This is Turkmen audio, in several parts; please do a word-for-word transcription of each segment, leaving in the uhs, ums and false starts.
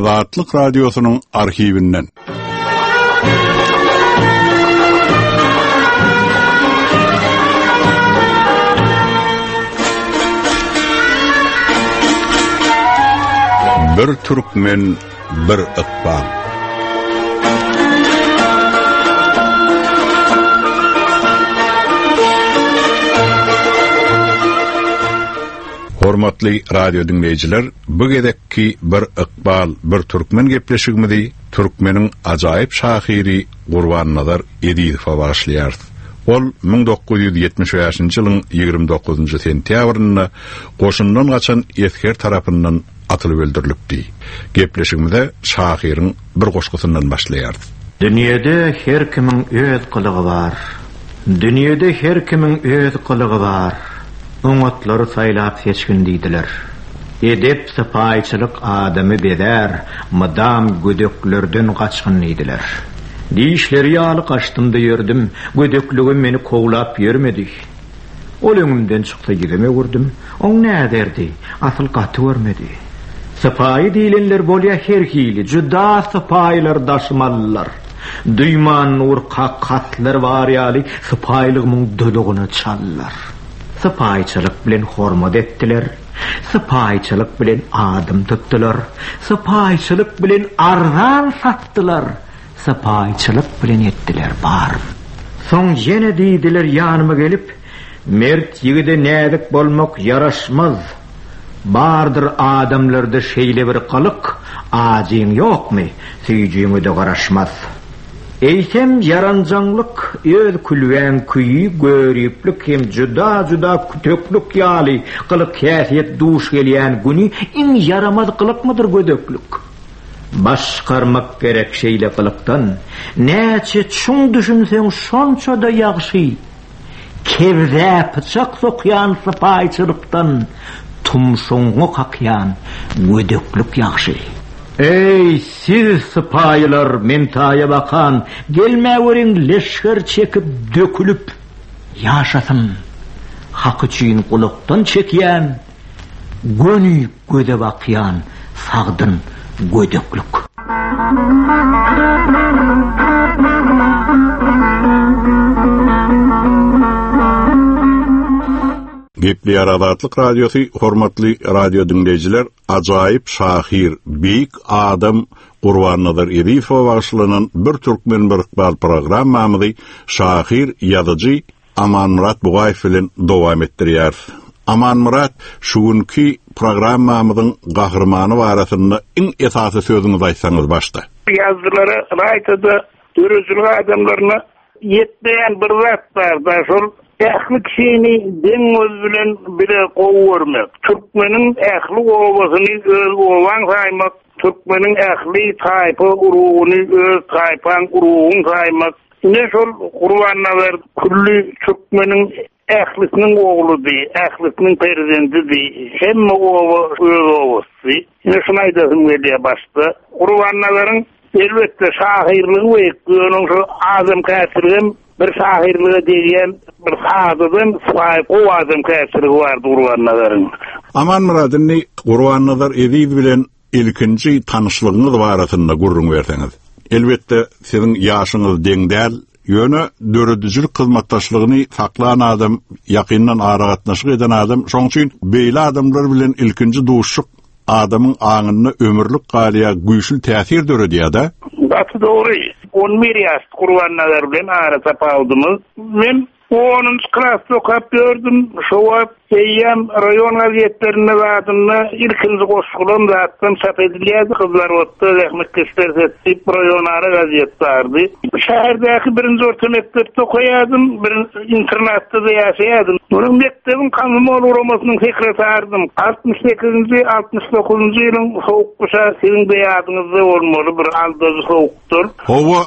Azatlyk Radiosynyň arhiwinden. Bir türkmen, bir ıkbal. Hormatly radio dinleyijiler, bu gedekki bir ıkbal, bir türkmen gepleşigmidi, türkmeniň ajaýyp şahyry Gurban-Nazar Ediýewowa başlaýar. Ol ming dokuz ýüz ýetmiş beşinji ýylyň ýygrimi dokuzunjy sentýabrynda goşundan gaçan Esger tarapyndan atylyp öldürilipdi. Gepleşigimizde şahyryň bir goşgusyndan başlaýar. Dünýede her kimiň öz kylygy bar. Dünýede her kimiň öz kylygy bar. Ummatlary saýlap seçgin diýdiler. Edep sapaýçylyk adamy beder, madam gödeklerden gaçgyn diýdiler. Diýişleri ýaly gaçdymda ýördüm, gödekligim meni kowlap ýermedi. Ol öňümden çykdy, gideme gördüm. Oň näderdi? Asyl gaty görmedi. Sapaý diýlenler bolýa her hili, juda sapaýlar daşmalylar. Duýman urka katlar bar ýaly sapaýlygymyň döleğini çallar. Sapaýçylyk bilen hormat etdiler. Sapaýçylyk bilen adym tutdular. Sapaýçylyk bilen arzan satdylar. Sapaýçylyk bilen etdiler bar. Soň ýene diýdiler ýanyma gelip, mert ýigide nädik bolmak ýaraşmaz. Bardır adamlarda şeýle bir kalyk, ajyň ýokmy, süýjüňe de garaşmaz. Eýsem yaranjanlyk, öz külwän küýi, görüplik hem juda-juda kütöklik ýaly, kylyk käsiyet duş gelýän güni iň yaramaz kılykmydyr gödöklik. Başkarmak gerek şeýle kılykdan, näçe çuň düşünseň şonça da ýagşy. Kevze pıçak sokyan sapaýçylykdan, tumşoňa kakyan gödöklük ýagşy. Ey siz sapaýylar, mentaýa bakan, gelmäweriň leşger çekip dökülüp ýaşasyn. Hak üçin kulakdan çekýän, gönü göde bakyan, sagdyn gödöklük. Gepli Azatlyk Radiosu, hormatly radio dinleyijiler, ajaýyp şahyr, beýik adam Gurban-Nazar Ediýewowa başlanan bir türkmen bir ıkbal programmamyzy şahyr, ýazyjy Aman Murat Bugaýew bilen dowam etdirýär. Aman Murat, şuňky programmamyzyň gahrmany barasynda iň esasy sözüňizi aýtsaňyz başda. Ýazgylary raýatyda dürüjlük adamlaryna ýetmeýän bir zat bar da şol ähli kişini deňiz bilen bire gowurmak. Türkmeniň ähli owasyny öz owaň saýmak, türkmeniň ähli taýpy urugyny öz taýpan urugyny saýmak. Ne şol Gurban-Nazar külli türkmeniň ählisiniň ogludy, ählisiniň prezidenti, hemme owa öz owasy. Ne şunu aýdasym gelýär başda. Gurban-Nazaryň elbetde şahyrlygy we göňüň şu azam käsirgem bir şahyrlygy diýen bir hadydan saýp o adam käsirigi bar Gurban-Nazaryň. Aman Murat'ni Gurban-Nazar Ediýew bilen ilkinji tanyşlygyňyz barasynda gurrun berseňiz. Elbetde siziň ýaşyňyz deň däl, ýöne döredüjülük hyzmatdaşlygyny saklan adam, ýakyndan ara gatnaşyk eden adam, şoň üçin beýle adamlar bilen ilkinji duşşuk adamyň aňyna ömürlük galya güýçli täsir döredýär-de. Batı doğru. on bir ýaş Gurban-Nazar bilen ara tapaldymyz. Men onuncu klasda okap gördüm. Şowa Eýýem rayon gazetlerinde zadyna ilkinji goşgulan zatdan çap edilýärdi. Kızlar otda zähmet göstersetip rayonara gazet bardy. Şäherdäki birinji orta mekdepde okuýardym, bir internatda da ýaşaýardym. Munyň mekdebiň Kanmol uramasynyn sekretarydym. altmış sekizinji altmış dokuzunji ýylyň sowuk guşa siziň beýadyňyzda bolmaly bir aldazy sowukdur. Hawa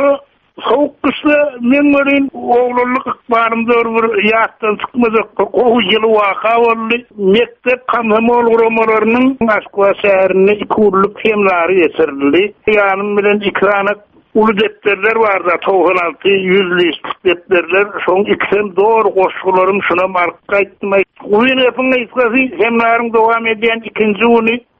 Soğuk kışta men görün oğluluk ıkbarımda bir ýatdan çykmazak gowy ýyly waka boldy. Mektep Kamhamol uramalarının Moskwa şäherine iki ýyllyk hemlary ýetirildi. Ýanym bilen ikrana ulu depterler barda toğsan altı yüzlük depterler. Şoň ikisem doğru goşgularym şuna marka aýtmay. Uýun ýapyň ýetgäsi hemlaryň dowam edýän ikinji uny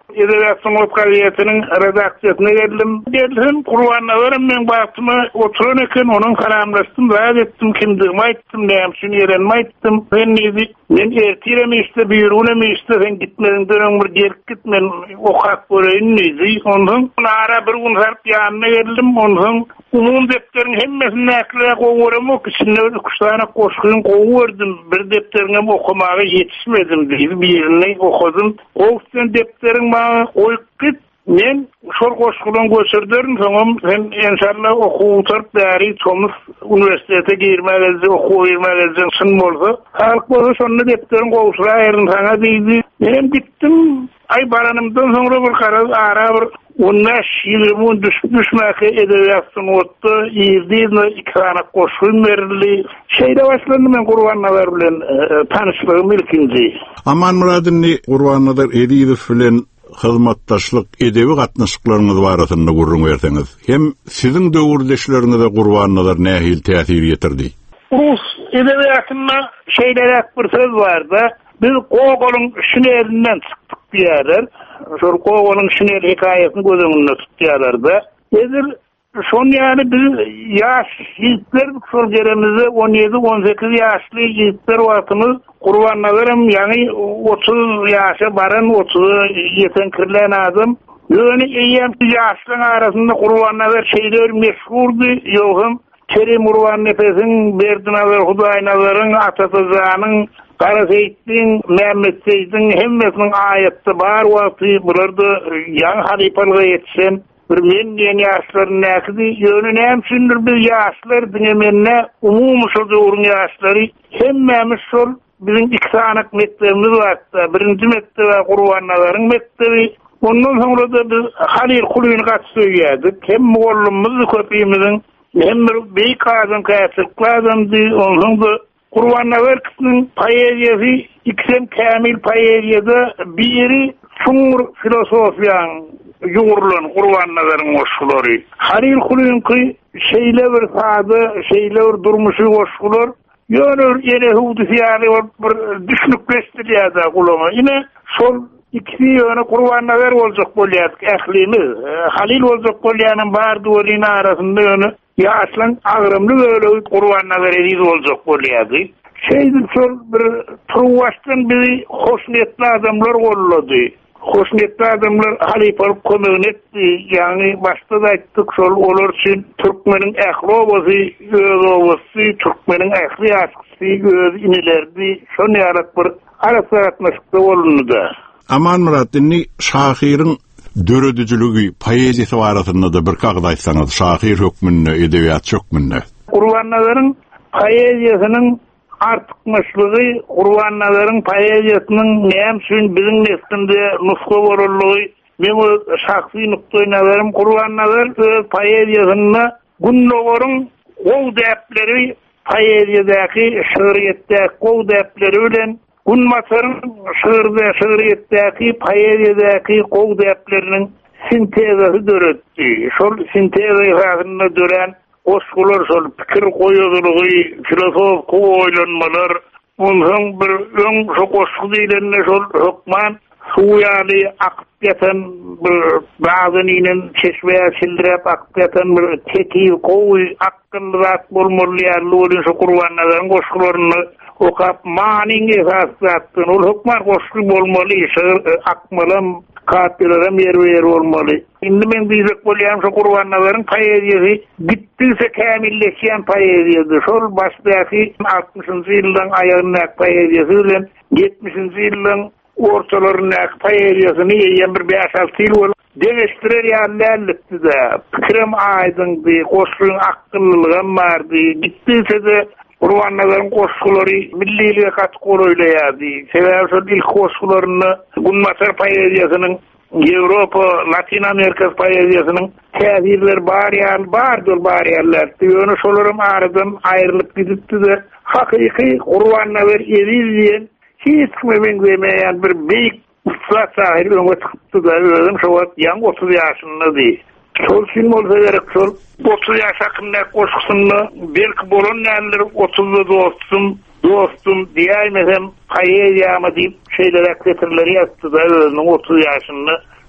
Edebiyat Sanat Gazetiniň redaksiýasyna geldim. Geldim, Gurbannazaryň men bagtyma oturan eken, onuň karamlaşdym, zat etdim, kimdigimi aýtdym, näme üçin ýerenme aýtdym. Men nedi? Men ertirem işte, büýrüne işte, sen gitmeden dönen bir gelip git, men okak göreýin nedi? Ondan ara bir gün sarp ýanyna geldim, ondan umum depteriň hemmesini näkile goýuram, içinde üç tane goşgyn goýurdym. Bir depteriňe okumagy ýetişmedim diýdi, birini okudum. O sen depteriň bana koyup git, men şol goşgyny göçürdüm, soňam sen inşallah okuwup bäri Çomus Üniversitete girmäge, okuw girmäge şun bolsa, halk bolsa şonu depteriň gowşura aýryn sana diýdi. Men gittim, ay baranymdan soňra bir garaz ara bir Onlar şiirimin düşmeki edebiyatın ottu, iyirdiğine ikana koşun verildi. Şeyde başlandım ben Gurbannalar bilen tanışlığım ilkinci. Aman muradınni Gurbannalar Ediyidif bilen hizmetdaşlyk edebi gatnaşyklaryňyz barasynda gurrun berseňiz. Hem sizin döwürdeşlerinize Gurbannalar nähil täsir ýetirdi? Rus edebiyatynda şeylerek bir söz barda. Biz Gogol'un şinelinden çıktık diýerler. Şol Gogol'un şinel hikaýasyny gözüňde tutýarlar-da. Edir şon ýani biz ýaş ýigitler şol geremizde on ýedi on sekiz ýaşly ýigitler wagtymyz Gurbannalarym ýani otuz ýaşa baran otuz ýeten kirlen adam. Ýöne eýem ýaşlaryň arasynda Gurbannalar şeýler meşhurdy, ýogum Kerim Urwan Nefesiň, Berdinalar Hudaýnazaryň, Atatazanyň, Kara Seyit'in, Mehmet Seyit'in hemmesinin ayette bar vakti bularda yan halipalığa yetişen bir men yeni yaşların näkidi yönü nämişindir biz yaşlar dinlemenne umum şu doğrun yaşları hemmemiz şol bizim iksanak mektebimiz varsa birinci mektebi Gurbannazaryň mektebi ondan sonra da biz Halil Kulyny gatşyýardyk hem mollumyz köpüýümizin hem bir beýik adam käsiplädi ondan da Gurbannazaryň poeziýasy iksem kämil poeziýada biri çuňur filosofiýaň ýugurlan Gurbannazaryň goşgulary. Halil Kulyňky şeýle bir sady, şeýle bir durmuşy goşgular, ýöner ýene hudysýary bir düşünükleşdirýärdi ulama. Ine şol ikisi ýöne Gurbannazer boljak bolýar, ählimiz. Halil boljak bolýanyň bar döwrüň arasynda ýöne ýaşlan agrymly böyle Gurbannazer ediz boljak bolýardy. Şeýdi şol bir turwaşdan biri hoşnetli adamlar gollady. Hoşnetli adamlar halipal kömegini etdi. Ýani başda da aýtdyk şol olar üçin türkmeniň ähli obasy, öz obasy, türkmeniň ähli ýaşkysy, öz inilerdi. Şonu ýarak bir arasatmaşykda bolundy. Aman muradynny şahyryň döredijiligi, poeziýasy barasynda da bir kagda aýtsaňyz, şahyr hökmünde, edebiyat hökmünde. Gurbannazaryň poeziýasynyň artykmaşlygy, Gurbannazaryň poeziýasynyň näme üçin biziň neslimde nuska borulýy, men şahsy nukdaý nazaryň Gurbannazer öz poeziýasyna günnägörüň gow däpleri, poeziýadaky, şöhretdäki gow däpleri bilen Gunmasaryň şöhrde, şöhretdäki, poeziýadaky gow däpleriniň sintezi döretdi. Şol sintezi haýatynda dören oşgular şol pikir goýulygy, filosof goýlanmalar, ondan bir öň şu goşgu diýilende şol hukman suýaly akyp ýatan bir bagynyň çeşmeýe sildirip akyp ýatan bir teki gowy akyllyk bolmaly ýerleri şu Gurbannazaryň goşgularyny okap maning esasatyn ol hukman goşgu bolmaly, akmalam katilere yer olmalı. Şimdi men diýjek bolýam şu Gurbannazaryň poeziýasy bitdise kämilleşýän poeziýady. Şol başdaky altmışynjy ýyldan aýagyna poeziýasy bilen ýetmişinji ýyldan ortalaryna poeziýasyny ýen bir beş alty ýyl bolup deňeşdirer ýalypdy. Pikirim aýdyndy, goşgyň akyllylygam bardy. Bitdise de Gurbannazaryň goşgulary millilige kategoriýalardy. Sebäbi şol ilk goşgularyny Gunmasar poeziýasynyň Ýewropa, Latin Amerika poeziýasynyň täsirleri bar ýaly bardyr bar ýerler. Ýöne şolaryň aradan aýrylyp gidipdi-de hakyky Gurbannazer edilen hiç kime benzemeýän bir beýik ustad şahyr öňe çykypdy-da özüm şo wagt ýan otuz ýaşyndady. Şol şin bolsa gerek şol otuz ýaş hakynda goşgusyny belki bolan näler otuzda dostum, dostum diýmesem poeziýama diýip şeýler ekletirleri ýatdy-da özüniň otuz ýaşyny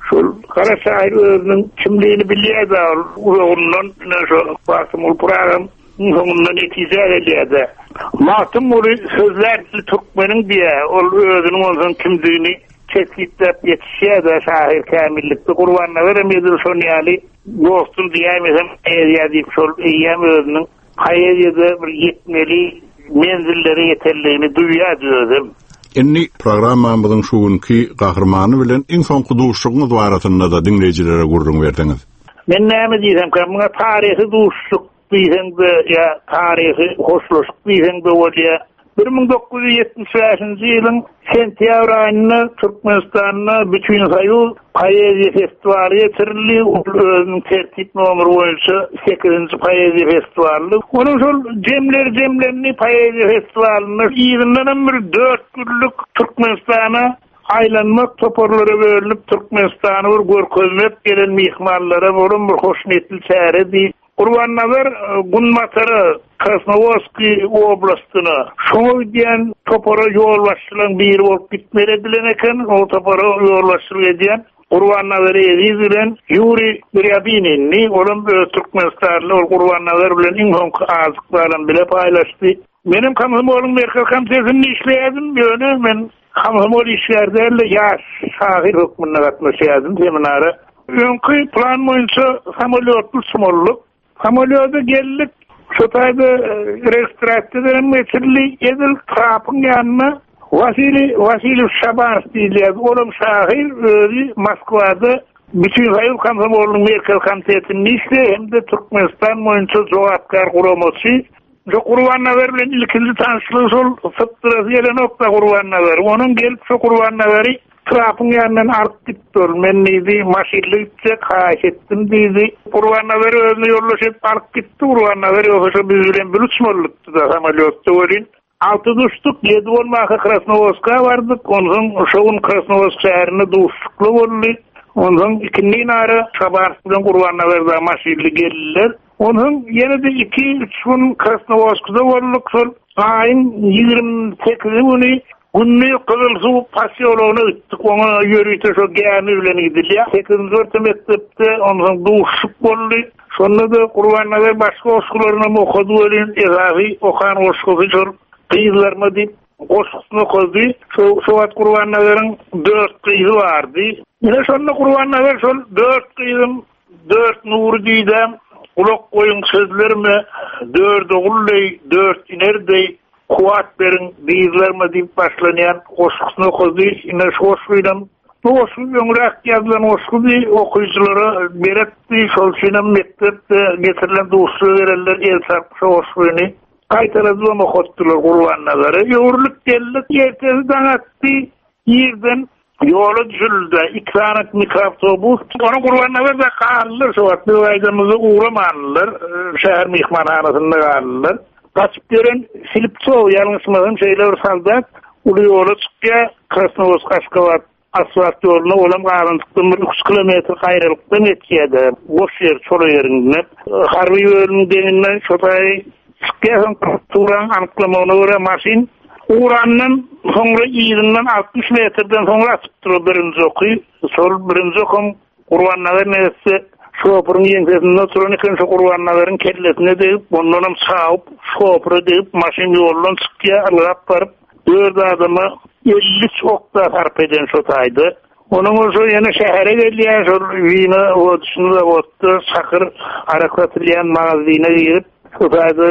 şol Kara şair özünün kimliğini bilýärdi. Ondan şu Basımul program ondan netice edilýärdi. Matym ulu sözler Türkmenin diye ol özünün onun kimliğini çekitlep yetişýärdi şair kamillikde Gurbanna veremedi şol ýaly dostum diýämesem eýer şol eýem özünün haýyrda bir yetmeli menzilleri yeterliğini duýýardy özüm. Enni programmamyzyň şu günki gahrmany bilen iň soňky duşlugyňyz baratynda da dinleýijilere gurrun berdiňiz. Men näme diýsem, käme taryhy duşluk diýsem-de ýa taryhy hoşlaşyk diýsem-de bolýa. bir ming dokuz yüz yetmiş beşinji ýylyň sentýabr aýynda Türkmenistanyň bütün saýul poeziýa festivali ýetirildi. Özüniň tertip nomery boýunça sekizinji poeziýa festivali. Onuň şol jemler jemlerini poeziýa festivalini ýygynyň bir dört günlük Türkmenistana aylanmak toporlara bölünip Türkmenistany bir görkezlep gelen mihmanlara bolan bir hoşnetli çäre diýip Gurbannalar Gunmatara Krasnovodski oblastyna şoňa diýen topora ýol başlaryň biri bolup gitmeredilen eken, o topora ýol başlaryň diýen Gurbannalar bilen Yuri Ryabinin olan Türkmenistanly Gurbannalar bilen iň soňky azyklaryn bile paýlaşdy. Menim Kamsomolun merkez komitesinde işleýärdim, ýöne men Kamsomol işlerde ýaş şahyr hökmüne gatnaşýardım seminara. Öňkü plan boýunça samolyotly sumolluk Samolyota geldik, şu taýda registratsiýa metrli edil trapyň ýanyna Vasili Vasili Şabanov diýilýär. Olam şahyr özi Moskwada bütün saýul Kamsomoluň merkez komitetinde işle hemde Türkmenistan boýunça jogapkar guramasy. Şu Gurbannalar bilen ilkinji tanışlyk şol fıtyrasy ýelen nokta Gurbannalar. Onuň gelip şu Gurbannaları trapyň ýanyndan artyp gitdi. Men diýdi, maşinlikçe kaýş etdim diýdi. Gurbannalar özüne ýollaşyp artyp gitdi. Gurbannalar ýoksa biz bilen bir uçmorlukdy da samolyotda bolýan. Altı düşdük, ýedi bolmagy Krasnovodska bardyk. Ondan şoň Krasnovodsk şäherine duşlukly boldy. Ondan ikindi nara Şabar bilen Gurbannalar da maşinlik geldiler. Ondan ýene de iki üç gün Krasnovodskda boldyk. Şol aýyň ýygrimi sekizini güni Günni Kızılsuw pasiýolugyna gitdik. Oňa ýörüýte şo gämi bilen gidilýär. sekizinji orta mektepde onuň duşup boldy. Şonda da Gurbannalar başga oşgularyna okudy bilen ezahy okan oşguly jor gyzlarma diýip oşgusyny okudy. Şo şo wagt Gurbannalarryň dört gyzy bardy. Ýene şonda Gurbannalar şol dört gyzym dört nur diýdim. Ulak goýun sözlerimi dört ogulley dört inerdey kuwat berin bizlerme diýip başlanýan oşgusyny okudy. Ine şu oşguydan bu oşguy öňrek ýazylan oşgudy okuyjylara beretdi. Şol şenem mektepde getirilen duşlugy bererler el sarpy oşguny. Gaýtaradylar okutdylar Gurbannaları. Ýöwürlük geldik, ertesi daňatdy. Ýerden ýola düşüldi. iki tane mikroavtobus. Onu Gurbannalar da garlylar. Şu wagt aýdymyzy uğramanlylar. Şäher mihmanhanasynda garlylar. Kaçıp gören Filipçov ýalňysmazym şeýle bir saldat uly ýola çykýar Krasnovodsk Aşgabat asfalt ýoluna olam garantykdan bir üç kilometr gaýrylykdan geçýärdi. Boş ýer, çora ýerinde. Harby ýolun deninden şotaý çykýar, turan anyklamagyna görä maşin urandan soňra ýerinden altmış metrden soňra atyp durar birinji oky. Şol birinji okym Gurbannalar näse şopurun ýeňsesinde turan eken şu Gurbannaların kellesine deyip, ondan çağıp, şopura deyip, maşin ýoldan çykýar, alyp baryp, dört adamy elli çokda sarp eden şu taýdy. Onuň şu ýene şähere gelýär, şu wina wotşuny da wotdy, sakyr araklatylýan magazyna girip, şu taýda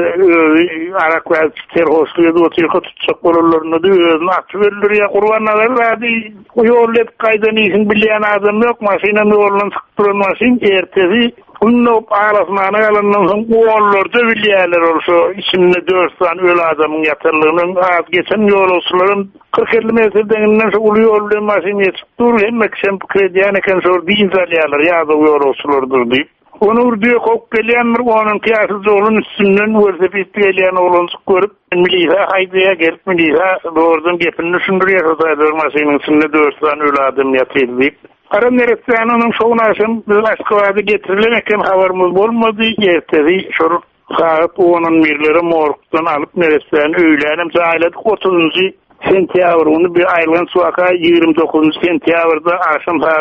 araklat terhoslygy wotyrka tutsak bolarlaryny da özüne açyp berler ýa Gurbannalar bädi. O ýollet gaýdan iýsin bilýän adam ýok, maşina ýoldan çykdyran maşin ertesi Unnop arasmana galandan soň oğullarda bilýärler olsa içinde dört tane öl adamyň ýatyrlygyny az geçen ýolçylaryň kırk elli metreden şu uly ýol bilen maşin ýetip dur hem eksem krediýan eken şol diýin zalýarlar ýa-da ýolçylardyr diýip. Onu urduya kok gelýän bir onuň kiýasy jolun üstünden welosiped gelýän oğlany görüp milisa haýdaya gelip milisa doğrudan gepini düşündürýär o maşynyň üstünde dört tane öl adam ýatyr diýip. Aram neresden onun şoğuna aşım biz Aşgabat'a getirilen eken havarımız bolmadı. Ertesi şor saat onun mirleri morgdan alıp neresden öýlenim jaýladyk. otuzunji sentýabr onu bir aýlgan suaka ýygrimi dokuzunji sentýabrda akşam saat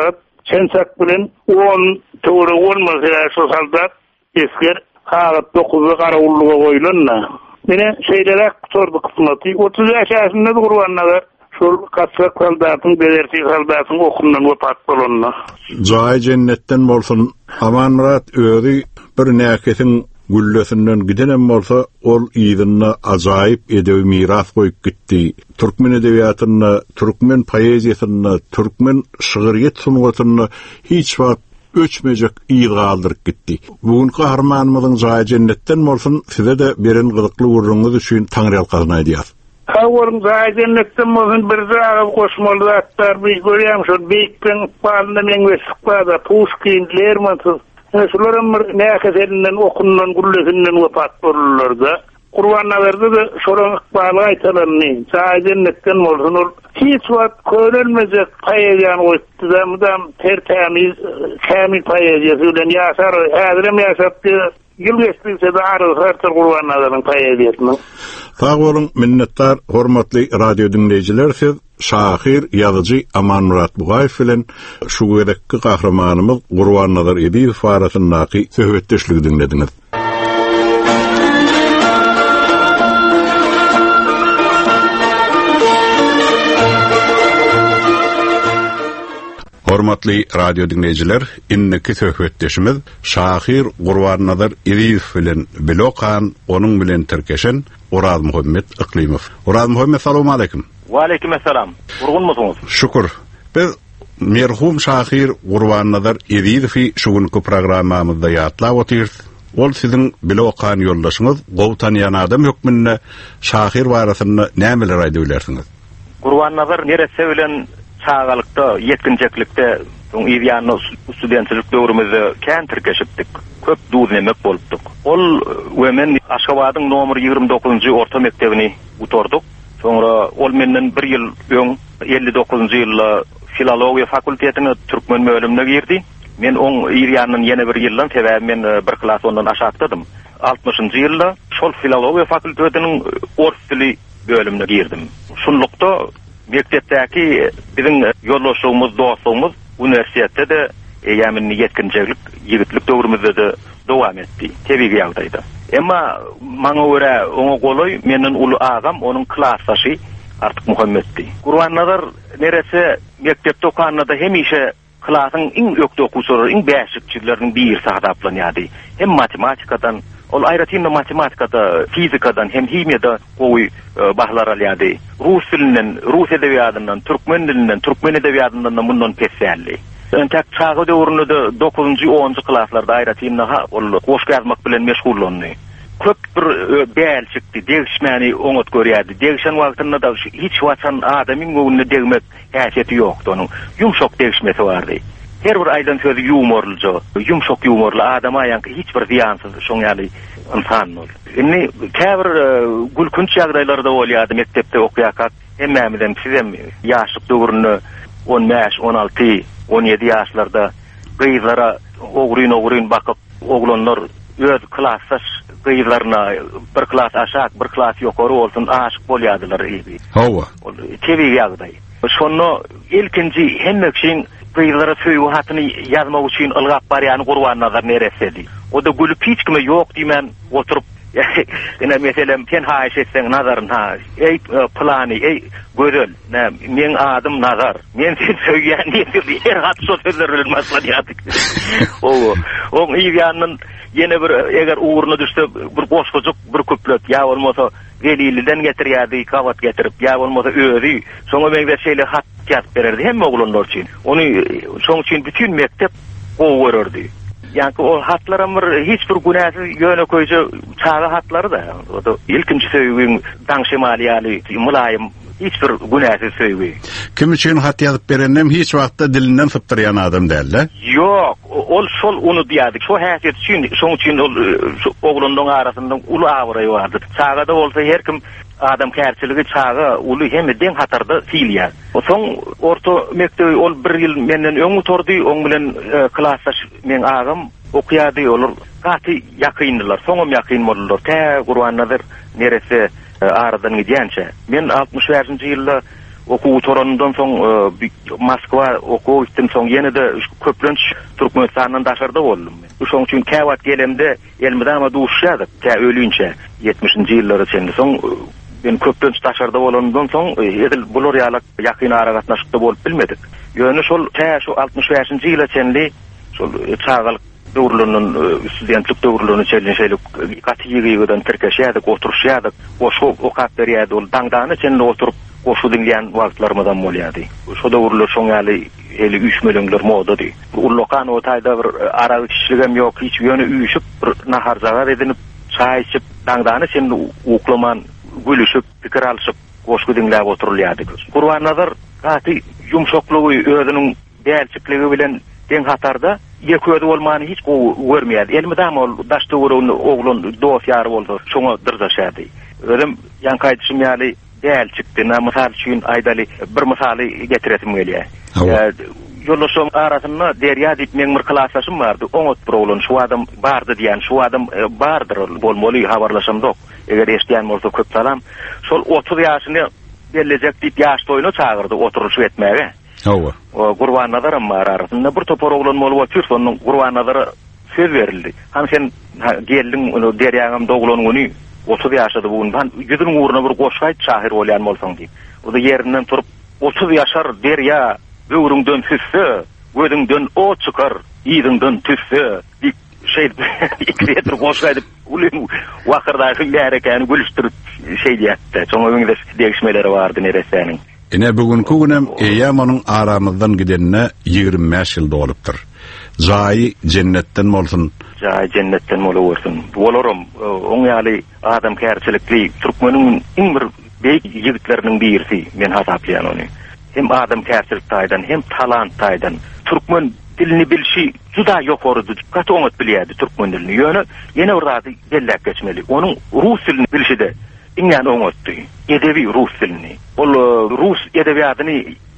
Sensak bilen on töwre bolmasa şu saldat esker halat dokuzu garawulluga goýulanna. Mene şeýlere sordy kysmaty otuz ýaşynda Gurbannalar şol kaçak saldatyň belerti saldatyň okundan wepat bolanna. Jaý cennetten bolsun. Aman Murat öýdi bir näketiň güllesinden gidenen bolsa ol ýygyna ajaýyp edebi miras goýup gitdi. Türkmen edebiýatyna, türkmen poeziýasyna, türkmen şygyryet sunugatyna hiç wagt öçmejek ýygy galdyryp gitdi. Bugun kahramanymyzyň Jaý cennetten bolsun, size de beren gyzykly urruňyz üçin taňryal gaznaý diýär. Hawarym Jaý cennetten bolsun bir zaga goşmaly zatlar biz görýäm şu beýikden palyna meň wesipda Pushkin, Lermontov şolaryň bir näkesinden okundan gullesinden wepat bolurlar da. Gurbannalarda da şoraň ykbaly aýtalarny Jaý cennetten bolsun ol hiç wagt körenmejek paýeýan goýupdy da mudam tertemiz kämil paýeýasy bilen ýaşar häzirem ýaşapdy ýyl geçse de arı herter Gurbannalarnyň paýeýasyny. Sağ olun, minnettar, hormatly radio dinleýijiler, siz şahyr, ýazyjy Aman Murat Bugaýew bilen şu gerekli kahramanymyz Gurbannalar Ediýew arasyndaky söhbetdeşligi dinlediňiz. Hormatly radio dinleýijiler, inneki söhbetdeşimiz şahyr Gurbannalar Ediýew bilen Bilokan, onuň bilen terkeşen Oraz Muhammed Iklimow. Oraz Muhammed, salamu aleykum. Wa aleykum assalam. Gurgunmusyňyz? Şükür. Biz merhum şahyr Gurbannalar Ediýewi şugunky programmamyzda ýatlap otyrys. Ol siziň Bilokan ýoldaşyňyz, gowy tanýan adam hökmünde şahyr barasyny nämeler aýdyp bilersiňiz? Gurbannalar nerese bilen çağalykda, yetkinjeklikde soň ýa-da studentçilik döwrümizde kän tirkeşipdik. Köp duznemek bolupdyk. Ol we men Aşgabatyň nomer ýygrimi dokuzunjy orta mektebini utarduk. Soňra ol menden bir ýyl öň elli dokuzunjy ýylda filologiýa fakultetine türkmen bölümine girdi. Men oň ýerýanyň ýene bir ýyldan sebäbi men bir klas ondan aşatdym. altymyşynjy ýylda şol filologiýa fakultetiniň orus dili bölümine girdim. Şunlukda mektepdäki biziň ýoldaşlygymyz, dostlygymyz universitetde de ýa-da yetkinjeklik, ýigitlik döwrümizde de dowam etdi. Tebigi ýagdaýda. Emma maňa görä oňa goloy menden uly agam, onuň klasdaşy artyk Muhammeddi. Gurbannalar nerese mektepde okanada hemişe klasyň iň ökde okuwçylary, iň bäşikçileriniň biri sagdaplanýardy. Hem matematikadan, ol aýratynda matematikada, fizikadan, hem himiýada gowy bahlar alýardy. Rus dilinden, Rus edebiýatyndan, türkmen dilinden, türkmen edebiýatyndan da mundan pesälli. Entek çağı döwründe dokuzunjy onunjy klaslarda aýratynda ol goşga ýazmak bilen meşgullandy. Köp bir bäl çykdy, degişmäni oňat görýärdi. Degişen wagtynda da hiç waçan adamyň göwnüne degmek häsiýeti ýokdy onuň. Yumşak degişmesi bardy. Her bir aýdan sözü ýumorlyca, yumşak ýumorly adama ýa-da hiç bir ziýansyz şoň ýaly insan bol. Indi käbir gülkünç ýagdaýlarda bolýardy mektepde okuýakak. Hemmemizden sizem ýaşlyk döwründe on beş, on alty, on ýedi ýaşlarda gyzlara ogryn-ogryn bakyp oglanlar öz klasdaş gyzlaryna bir klas aşak, bir klas ýokary bolsun aşyk bolýardylar idi. Hawa. Tebigi ýagdaý. Şonu ilkinji hemmekşin gyzlara söýüp hatyny ýazmak üçin ylgap barýany Gurbannalar neresedi. O da gülüp hiç kime ýok diýmen oturup ene meselem sen haýyş etseň nazaryn ha ey plany ey gözel ne men adym nazar men sen söýýän diýip her hat şol sözler bilen maslahatdyk. O o ýa-da ýene bir eger uğruna düşse bir goşgujuk bir köplet ýa bolmasa Veliliden getirýärdi, kawat getirip ýa bolmasa öýdi. Soňa meňde şeýle hat ýazyp bererdi hemme oglanlar üçin. Ony şoň üçin bütün mektep gowy görerdi. Yani o hatlara bir hiç bir günahsız yöne koyucu çağı hatları da o da ilkinci söýgün daňşymaly ýaly mulayym hiç bir günahsız söýgü. Kim üçin hat ýazyp berennem hiç wagtda dilinden sypdyrýan adam däl. Yok, ol şol onu diýerdik. Şo häsiýet üçin, şoň üçin ol oglandyň arasynda uly awry bardy. Çağda bolsa her kim adam kärçiligi çağı uly hem deň hatarda silýär. O soň orta mektebi ol bir ýyl menden öň oturdy, oň bilen klasdaş men agam okuýardy, olar gaty ýakyndylar. Soňam ýakyn boldular. Tä Gurbannalar neresi aradan gidýänçe. Men altmış beşinji ýylda okuw toranyndan soň Moskwa okuw gitdim soň ýene-de köplenç Türkmenistanyň daşarda boldum. Şoň üçin käwat gelemde elmidama duşýadyk, tä ölünçe ýetmişinji ýyllary içinde. Soň ben köplenç daşarda bolandan soň edil bular ýalyk ýakyn ara gatnaşykda bolup bilmedik. Ýöne şol tä şu altmış beşinji ýyla çenli şol çağalyk döwürläriniň studentlik döwürlerini çelişelik gatygydan tirkeşýärdik, oturuşýardyk, goşu okat berýärdi, ol daňdany çenli oturup goşu dinleýän wagtlarymyzdan bolýardy. Şo döwürler şoň ýaly eli üç milionlar modady. Ullokan o taýda bir ara kişiligem ýok, hiç ýöne üýüşüp bir nahar zagar edinip çaý içip daňdany çenli uklaman gülüşüp pikir alyşyp goşu dinläp oturulýardyk. Gurban nazar gaty ýumşaklygy özüniň dälçikligi bilen den hatarda ýeköde bolmany hiç görmeýärdi. Elmidam ol daşdy urun oglun dost ýary boldy. Şoňa dyrdaşady. Özüm ýankaýdyşym ýaly däl çykdy. Mysal üçin aýdaly bir misaly getiretim gelýär. Ýollaşyň arasynda derýa diýip meň bir klasaşym bardy. Oňat bir oglun şu adam bardy diýen, şu adam bardyr bolmaly habarlaşamdyk. Eger eşdiýän bolsa köp salam. Şol otuz ýaşyny gelecek diýip ýaş toýuna çağırdy oturuş etmäge. Hawa. O Gurban Nazarym bar arasynda bir topar oglan bolup otur, şonuň Gurban Nazary söz berildi. Ham sen geldiň onu derýagam doglan güni otuz ýaşady bugün ben ýüzüň uğruna bir goşgaýt şahir bolýan bolsaň diýip. O da ýerinden turup otuz ýaşar derýa böwrüňden tüsse, gözüňden o çykar, ýygyňdan tüsse diýip şey ikreter goşgaýdyp ulyň wagtyrdaky bärekany gülüşdirip şey diýetdi. Şoňa öňde degişmeleri bardy nereseniň. Ene bugünkü günem eýamanyň aramyzdan gidenine ýygrimi beş ýyl dolupdyr. Jaý cennetten bolsun. Jaý cennetten bolsun. Bolarum oň ýaly adam kärçilikli Türkmeniň iň bir beýik ýigitleriniň birisi men hasaplaýan ony. Hem adam kärçilik taýdan hem talant taýdan Türkmen dilini bilşi juda ýokarydy. Gaty oňat bilýärdi Türkmen dilini. Ýöne ýene bir zady gelläp geçmeli. Onuň rus dilini bilşide iňňän oňatdy. Edebi rus dilini. Ol rus edebiýatyny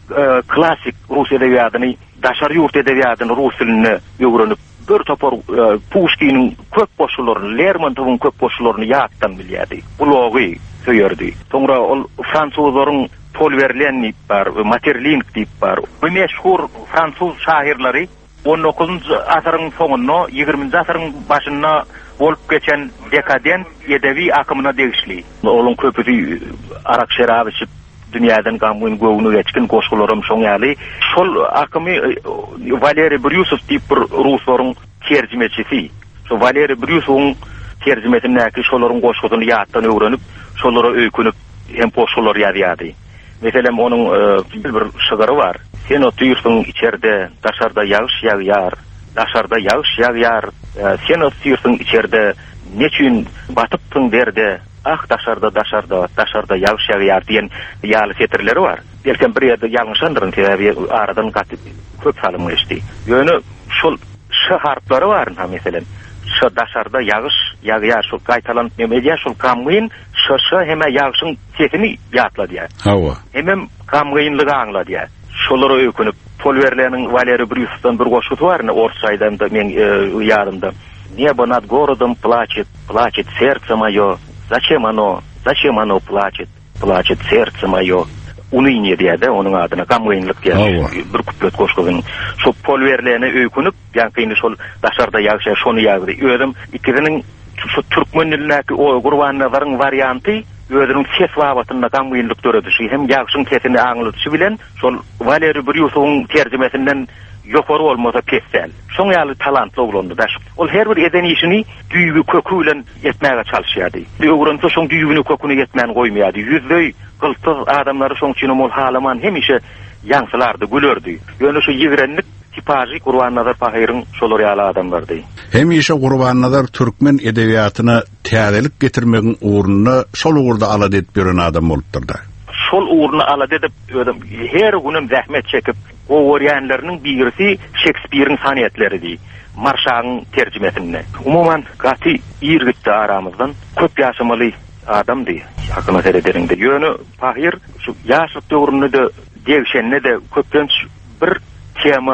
klassik rus edebiýatyny daşary ýurt edebiýatyny rus dilini öwrenip bir topar Pushkin'in köp boşularyny, Lermontov'un köp boşularyny ýatdan bilýärdi. Bulogy söýerdi. Soňra ol fransuzlaryň Paul Verlaine bar, Maeterlinck diýip bar. Bu meşhur fransuz şairleri on dokuzunçy asyryň soňuna, ýygrimiňji asyryň başyna bolup geçen dekadent edebi akymyna degişli. Olaň köpüsi arak şerap içip dünýäden gamgyn göwüni geçkin goşgularym şoň ýaly. Şol akymy Valeri Brusov diýip bir ruslaryň terjimechisi. Şo Valeri Brusowyň terjimesini näki şolaryň goşgusyny ýatdan öwrenip, şolara öýkünip hem poşgular ýazýardy. Meselem onuň bir şygary bar. Sen oturýarsyň içerde, daşarda ýağış ýağýar, daşarda ýağış ýağýar. Sen oturýarsyň içerde, neçün batypdyň derde, ah daşarda daşarda daşarda ýağış ýağýar diýen ýaly setirleri bar. Belkem bir ýerde ýalňyşandyryň täbi aradan gatyp köp salym geçdi. Ýöne şol ş harflary bar ha meselem. Şu daşarda ýağış ýağýar, şol gaýtalanıp memedýär, şol kamgyn şo heme ýağışyň sesini ýatlady. Hawa. Hemem kamgynlygy aňlady. Şolary öýkünip Paul Verlaine'ň Valeri Brusov'dan bir goşguty bar, Orsaýdan da men ýarymda. Небо над городом плачет, плачет сердце моё. Зачем оно? Зачем оно плачет? Плачет сердце моё. Уныние diýär, onuň adyna kamgynlyk diýär. Bir kuplet goşgutyň. Şo Paul Verlaine öýkünip, ýa-ni şol daşarda ýağşa şonu ýagdy. Özüm ikisiniň şu türkmen dilindäki o Gurban Nazaryň varianty özüniň ses wabatyna kamgynlyk töredişi hem ýağşyň sesini aňlatyşy bilen şol Valeri Brusowyň terjimesinden ýokary bolmasa pesel. Şoň ýaly talantly oglandy da. Ol her bir eden işini düýbi kökü bilen etmäge çalyşýardy. Öwrense şoň düýbini köküne etmän goýmaýardy. Ýüzlöý gyltyz adamlary şoň üçin ol halaman hemişe ýaňsylardy, gülerdi. Ýöne şu ýigrenlik tipaji Gurban Nazar Pahyryň şolary ýaly adamlardy. Hemişe Gurban Nazar türkmen edebiýatyna täzelik getirmegiň uğruna şol uğurda alad edip beren adam bolupdyrda. Şol uğruna alad edip ödüm her günüm zähmet çekip o oryanlarynyň birisi Shakespeare'iň sanaýatlary Marşagyň terjimesinde. Umuman gaty ýergitdi aramyzdan köp ýaşamaly adamdy. Hakyna terederinde. Ýöne Pahyr şu ýaşlyk döwründe de degişenne de köplenç bir tema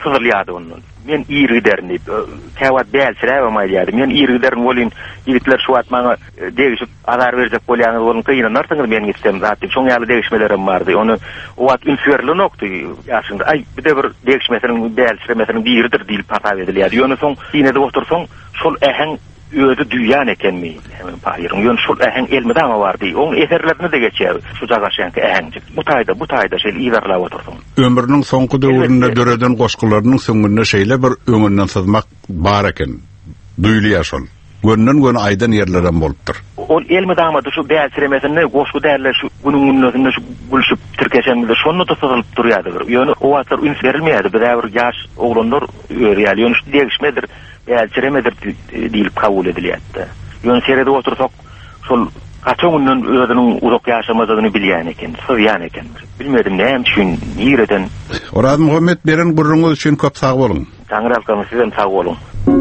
sızılýady onun. Men iri derni, käwat bälsirä maýlýady. Men iri derin bolyn, ýigitler şu wagt maňa degişip azar berjek bolýany bolan kynanarsyňyz men gitsem zaten şoň ýaly degişmelerim bardy. Onu o wagt ünferli nokty ýaşynda. Ay, bir de bir degişmesiniň bälsiremesiniň biridir diýip patap edilýär. Ýöne soň ýene de otursaň şol ähen özü düýýan ekenmi? Hemen paýyrym. Ýöne şol ähen elmeden bardy. Oň eserlerini de geçýär. Şu jagaşanky ähenjik. Bu taýda, bu taýda şeýle iwerlap otursaň. Ömrüniň soňky döwründe döreden goşgularynyň soňunda şeýle bir öňünden sızmak bar eken. Duýulýar şol. Gönnen gön aýdan ýerlerden bolupdyr. Ol elmi damadı şu bälsiremesini goşgu därler şu günüň özünde şu gülşüp tirkeşende şonu da syzylyp durýardy. Ýöne o wagtlar üns berilmeýärdi. Bir ýaş oglanlar öýrýär. Ýöne şu degişmedir, bälsiremedir diýilip kabul edilýärdi. Ýöne serede otursak şol gaçoňundan özüniň uzak ýaşamadygyny bilýän eken, syzýan eken. Bilmedim näme üçin ýereden. Orada Muhammed beren gurruňyz üçin köp sag bolun. Taňra alkamy sizem sag bolun.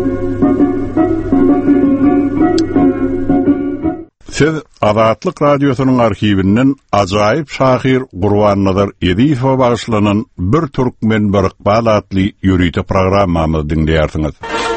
Siz Azatlyk radiosynyň arhiwinden ajaýyp şahyr Gurban Ediýew bagyşlanan bir türkmen bir ykbal adly ýürüýte programmamy dinleýärsiňiz.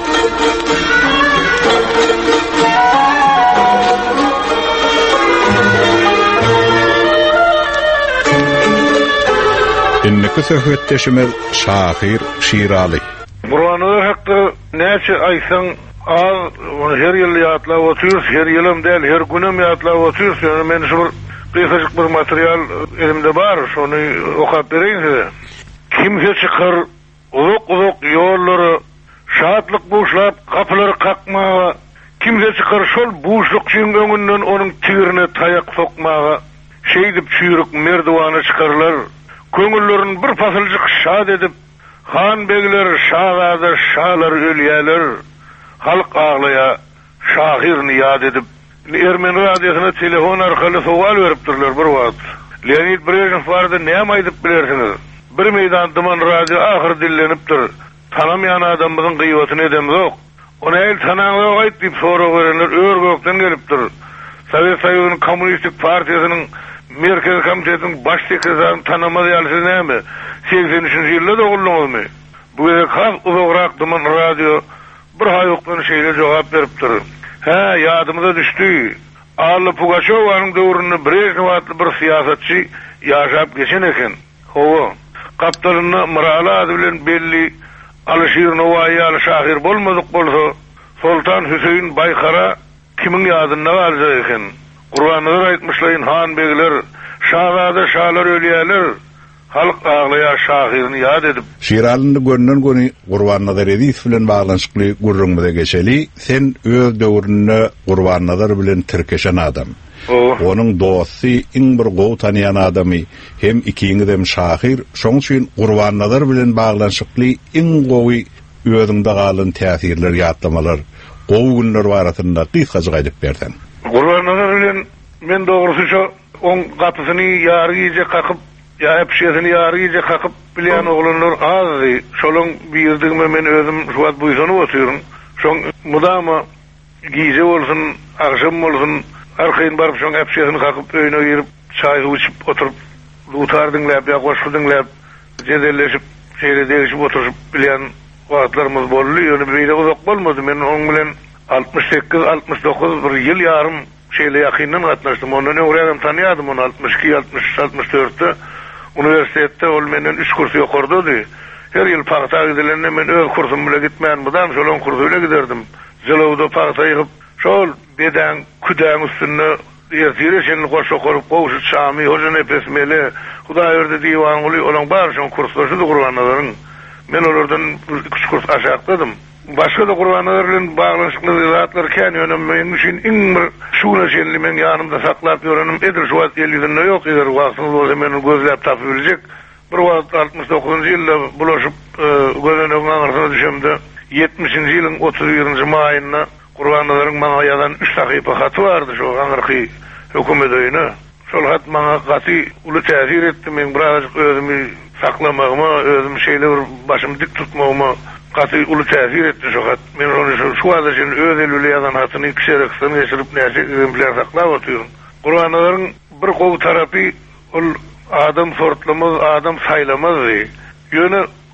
Inneki söhbetdeşimiz Şahyr Şiraly. Gurban hakda näçe aýsaň az, her ýyl ýatlap oturýar, her ýylym däl, her günem ýatlap oturýar. Yani men şu bir gysgaçyk bir material elimde bar, şonu okap bereýin size. Kimse çykar, uzak-uzak ýollary şatlyk boşlap, kapylary kakmaga, kimse çykar şol boşluk çyňgöňünden onuň tigirine taýak sokmaga, şeýdip çüýrük merdewany çykarlar. Köňüllerini bir pasylçyk şad edip, han begler, şahzada, şahlar ölýärler. Halk ağlaya, şahirni yad edip, Ermeni radyosyna telefon arkaly sowal beripdirler bir wagt. Leonid Brezhnev bardy, näme aýdyp bilersiňiz? Bir meýdan dyman radyo ahyr dillenipdir. Tanamaýan adamyň gıýbatyny edem zok. Onu el tananlyk aýt diýip sorak berenler örgökden gelipdir. Sowet Soýuzynyň Kommunistik Partiýasynyň Merkez Komitetiniň baş sekretärini tanamady ýalysiz näme? seksen üçinji ýylda doguldyňyzmy? Bu ýerde has uzakrak dyman radyo bir haýokdan şeýle jogap beripdir. Ha, ýadymyza düşdi. Alla Pugaçowanyň döwründe Brezhnew adly bir siýasatçy ýaşap geçen eken. Howa, kaptalyny Mirala ady bilen belli Alşyr Nowaýy ýaly şahyr bolmadyk bolsa, Sultan Hüseýin Baykara kimiň ýadyna galjak eken. Gurbanlar aýtmyşlaryň han begler, şahzada şahlar ölýärler. Halk ağlaýar şahyrny ýad edip. Şiralyny gönnen göni Gurban Ediýew bilen baglanşykly gurrunmyza geçeli, sen öz döwründe Gurban bilen tirkeşen adam. Oh. Onuň dosty, iň bir gowy tanýan adamy, hem ikiňiz hem şahyr, şoň üçin Gurban bilen baglanşykly iň gowy özüňde galan täsirler, ýatlamalar, gowy günler barasynda gysgaça aýdyp bersen. Gurban bilen men dogrusy şu oň gatysyny ýaryjy kakyp ya hepşesini yarıйча kakıp bilen oglanlar azdy. Şolun birdigime men özüm şu wagt buýsany oturýarym. Şoň mudama gize bolsun, akşam bolsun, arkayn barıp şoň hepşesini kakıp öýüne girip çaý içip oturup lutar dinläp ýa goşgu dinläp jedelleşip şeýle degişip oturup bilen wagtlarymyz boldy. Ýöne beýle uzak bolmady. Men oň bilen altmış sekiz altmış dokuz bir ýyl ýarym şeýle ýakyndan gatnaşdym. Ondan öňrem tanýadym onu altmış iki altmış altmış dörtde. Üniversitette ol menden üç kurs ýokardy. Her ýyl paýta gidilende men öz kursum bilen gitmän budan şolon kursuna giderdim. Jylawda paýta ýygyp şol beden küdäň üstünde ýertireşen goşa gorup gowşy çamy hoja nepesmeli Hudaý berdi diwan uly olan bar şol kurslarda Gurbanlaryň. Men olardan üç kurs aşagdym. Başga da Gurbanlar bilen baglanşykly zatlar kän ýönem men üçin iň bir şuna şenli men ýanymda saklap ýörenim edir şu wagt elinde ýok eger wagtyny bolsa meni gözläp tapyp biljek. Bir wagt altmış dokuzunji ýylda bulaşyp gözleňe aňyrsana düşemde yetmişinji ýylyň otuz birinji maýyna Gurbanlaryň maňa ýazan üç sahypa haty bardy şu aňyrky hökümet öýüne. Şol hat maňa gaty uly täsir etdi. Men biraz özümi saklamagyma, özüm şeýle bir başymy dik tutmagyma gaty uly täsir etdi şu hat. Men onu şu wagt üçin öz elüle ýazan hatyny kişireksen geçirip näçe exemplar saklap oturýarym. Gurbanlaryň bir gowy tarapy ol adam sortlamaz, adam saýlamaz. Ýöne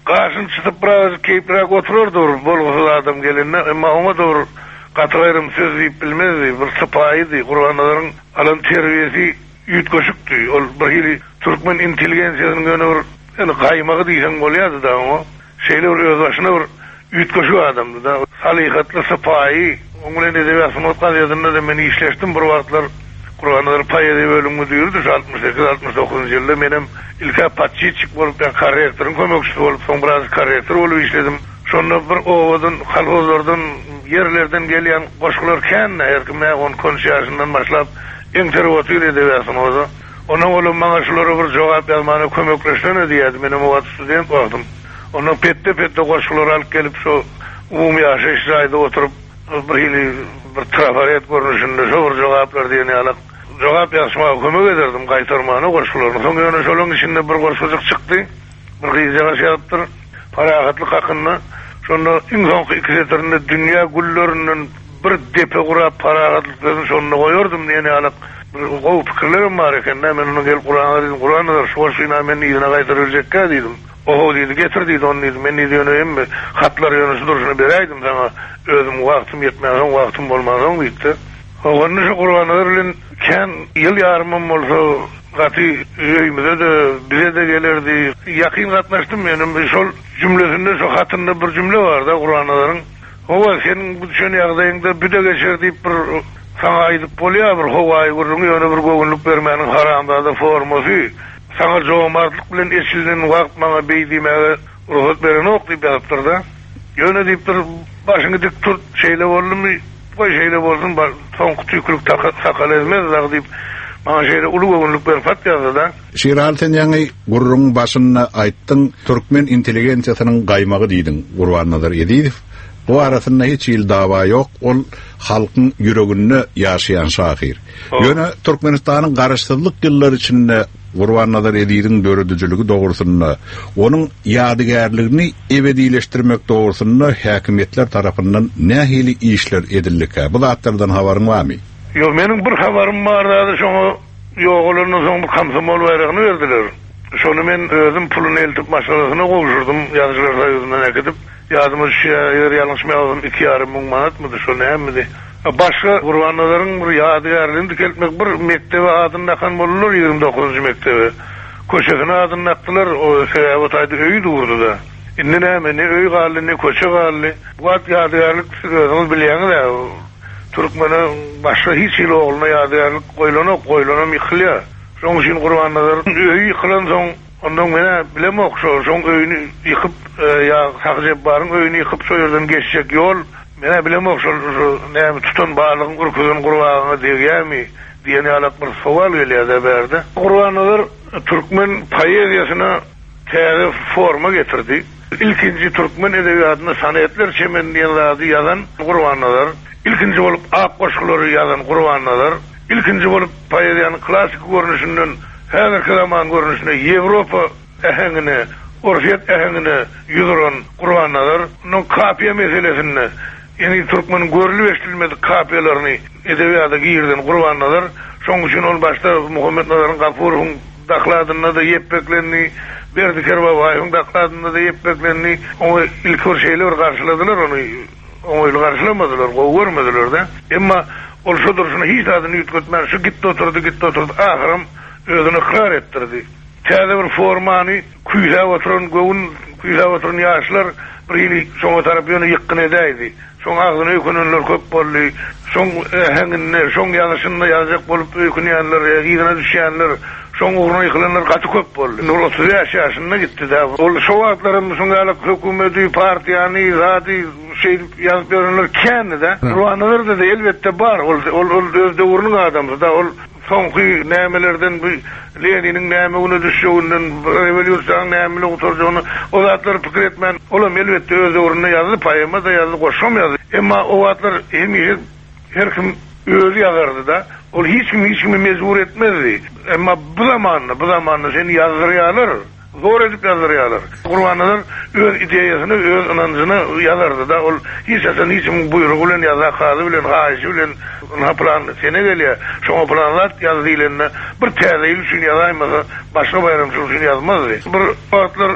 Gaşyn çıtıp biraz keyprak otururdur bolgusuz adam gelenne, emma ona doğru gatylarym söz diýip bilmezdi, bir sypaýydy, Gurbanlaryň alan terbiyesi ýetgeşikdi. Ol bir türkmen intelligensiýasynyň ýöne bir ene gaýmagy diýsen bolýardy da o. Şeýle bir öz başyna bir ýetgeşik adamdy da, salyhatly sypaýy. Oňa edebiýat gazetinde de men işleşdim bir wagtlar. Gurbanlar paýady bölümü diýildi altmış sekiz altmış dokuz ýylda menem ilka patçyçyk bolup ben karriýeryň kömekçisi bolup soň biraz karriýer bolup işledim. Şonda bir owadan, halkozlardan, yerlerden gelýän goşgular kän, her kime on konuşýaryndan başlap eň terwatýr edebiýatyny oza. Ona bolan maňa şulara bir jogap ýazmany kömekleşene diýdi. Menem o wagt student boldım. Onu pette pette goşgular alyp gelip şu umumy ýaşaýyş ýaýda oturup bir hili bir trafaret görnüşinde şu bir jogaplar diýeni alyp jogap ýazmaga kömek ederdim gaýtarmany goşgularyny. Soň ýöne şolaryň içinde bir goşgujyk çykdy. Bir gyýjaga şeýapdyr. Paragatly hakyny şonda iň soňky iki seterinde dünýä güllerinden bir depe gurap paragatlyny şonda goýardym diýeni alyp bir gowy pikirlerim bar eken. Men onu gelip Kur'an'a dedim, Kur'an'da şu şuna men ýygyna gaýtyrylacak diýdim. Oho diýdi, getir diýdi, onu diýdi. Men diýdim, hatlar ýöne duruşyny beräýdim sana. Özüm wagtym ýetmägen, wagtym bolmagan diýdi. Onu şu Kur'an'da bilen kän ýyl ýarymym bolsa gaty öýümde de bize de gelerdi. Ýakyn gatnaşdym menim şol jümlesinde şu hatynda bir jümle bar da Kur'anlaryň. Howa senin bu düşen ýagdaýyňda büde geçer diýip bir sana aýdyp bolýar bir howaý gurrun ýöne bir gowunlyk bermäniň haramda da formasy. Sana jomartlyk bilen eşilden wagt maňa beýdimege ruhsat beren ok diýip ýazypdyr da. Ýöne diýip bir başyňy dik tut şeýle boldymy? Bu şeýle bolsun, soňky tüýkülük sakal ezmez diýip maňa şeýle uly gowunlyk ber fat ýazdy da. Şiralten ýaňy gurrun başyna aýtdyň, türkmen intelligensiýasynyň gaýmagy diýdiň Gurbanlaryň Ediýew. Bu arasynda hiç ýyl dawa ýok, ol halkyň ýüreginde ýaşaýan şahyr. Ýöne Türkmenistanyň garaşsyzlyk ýyllary içinde Gurbanlaryň Ediýewiň döredijiligi dogrusynda, onuň ýadygärligini ebedileşdirmek dogrusynda häkimetler tarapyndan nähili işler edilýär. Bu zatlardan habaryň barmy? Ýok, meniň bir habarym bar da, şoňa ýoğulyny soň kamsomol baýragyny berdiler. Şonu men özüm puluny eltip maşgalasyna gowşurdum, ýazgylar saýyzyndan ekidip. Ýadymy şeýer ýalňyşmaýagym iki ýarym müň manatmydy, şonu hemmidi. Başga Gurbanlaryň bir ýadygärligini dikeltmek bir mektebe adyny nakan bolurlar, ýygrimi dokuzunçy mektebe. Köşegine adyny nakdylar, o sebäbi taýdy öýü durdy da. Indi näme, ne öýü gally, ne köşe gally. Bu ýadygärlik özüňiz bilýäňiz-de. Türkmene başga hiç ýyl oglyna ýadygärlik goýlana, goýlana mihliýa. Şoň üçin Gurbanlaryň öýü ýykylan soň ondan mene bilemok, şoň öýüni ýykyp ýa Haqjep baryň öýüni ýykyp şo ýerden geçjek ýol mene bilemok, şol näme tutan barlygyň gurkuzyny gurbagyny diýýärmi diýeni alak bir sowal gelýär berde. Gurbanlar türkmen poeziýasyna täze forma getirdi. İlkinji türkmen edebiýatyny sanatlar çemendiýänlärdi ýazan Gurbanlar, ilkinji bolup ak goşgulary ýazan Gurbanlar, ilkinji bolup poeziýanyň klassik görnüşinden häzirki zaman görnüşine Ýewropa ähengine, Orfiýet ähengine ýüzüren Gurbanlar, onun kapiýa meselesini, ýani türkmen görülip eşdilmedi kapiýalaryny edebiýata giýirden Gurbanlar, şoň üçin ol başda Muhammed Nazaryň Gapurowyň dakladyna da ýepbeklerini, Berdiker babaýyň dakladyna da ýepbeklerini, o ilk bir şeýler garşyladylar, onu oňaýly garşylamadylar, gowy görmediler de. Emma ol şu duruşyna hiç adyny ýetgetmän, şu gitdi oturdy, gitdi oturdy, ahyrym özüni ikrar etdirdi. Täze bir formany küýläp oturan gowun, küýläp oturan ýaşlar bir ýyly şoňa tarap ýöne ýykyn edäýdi. Şoň agzyny öýkünenler köp boldy. Şoň hänginde, şoň ýazyşynda ýazjak bolup öýkünýänler, ýygyna düşýänler, şoň ugruny ýyklanlar gaty köp boldy. Nur otuz ýaşynda gitdi da. Ol şo wagtlaryň şoňalyk hökümeti, partiýany, zady şey ýazyp berenler kände. Gurbanlar da elbetde bar. Ol ol öz döwrüniň adamdy da. Ol soňky nämelerden bu Leniniň näme uny düşýünden, revolýusiýanyň näme oturjagyny o zatlar pikir etmän, olam elbetde öz döwrüne ýazyp, paýama da ýazyp, goşam ýazyp. Emma o zatlar hemi her kim özü ýazardy da, ol hiç kim hiç kimi mezbur etmezdi. Emma bu zamanna, bu zamanna seni ýazgyrýarlar, zor edip ýazgyrýarlar. Gurbanlar öz ideýasyny, öz anancını ýazardy da, ol hiç asan hiç buýrugy bilen ýazak gazy bilen, haýyşy bilen ona plan sene gelýär. Şoňa planlat ýazdylar, bir täze ýyl üçin ýazaýmasa, başga bayram üçin ýazmazdy. Bir wagtlar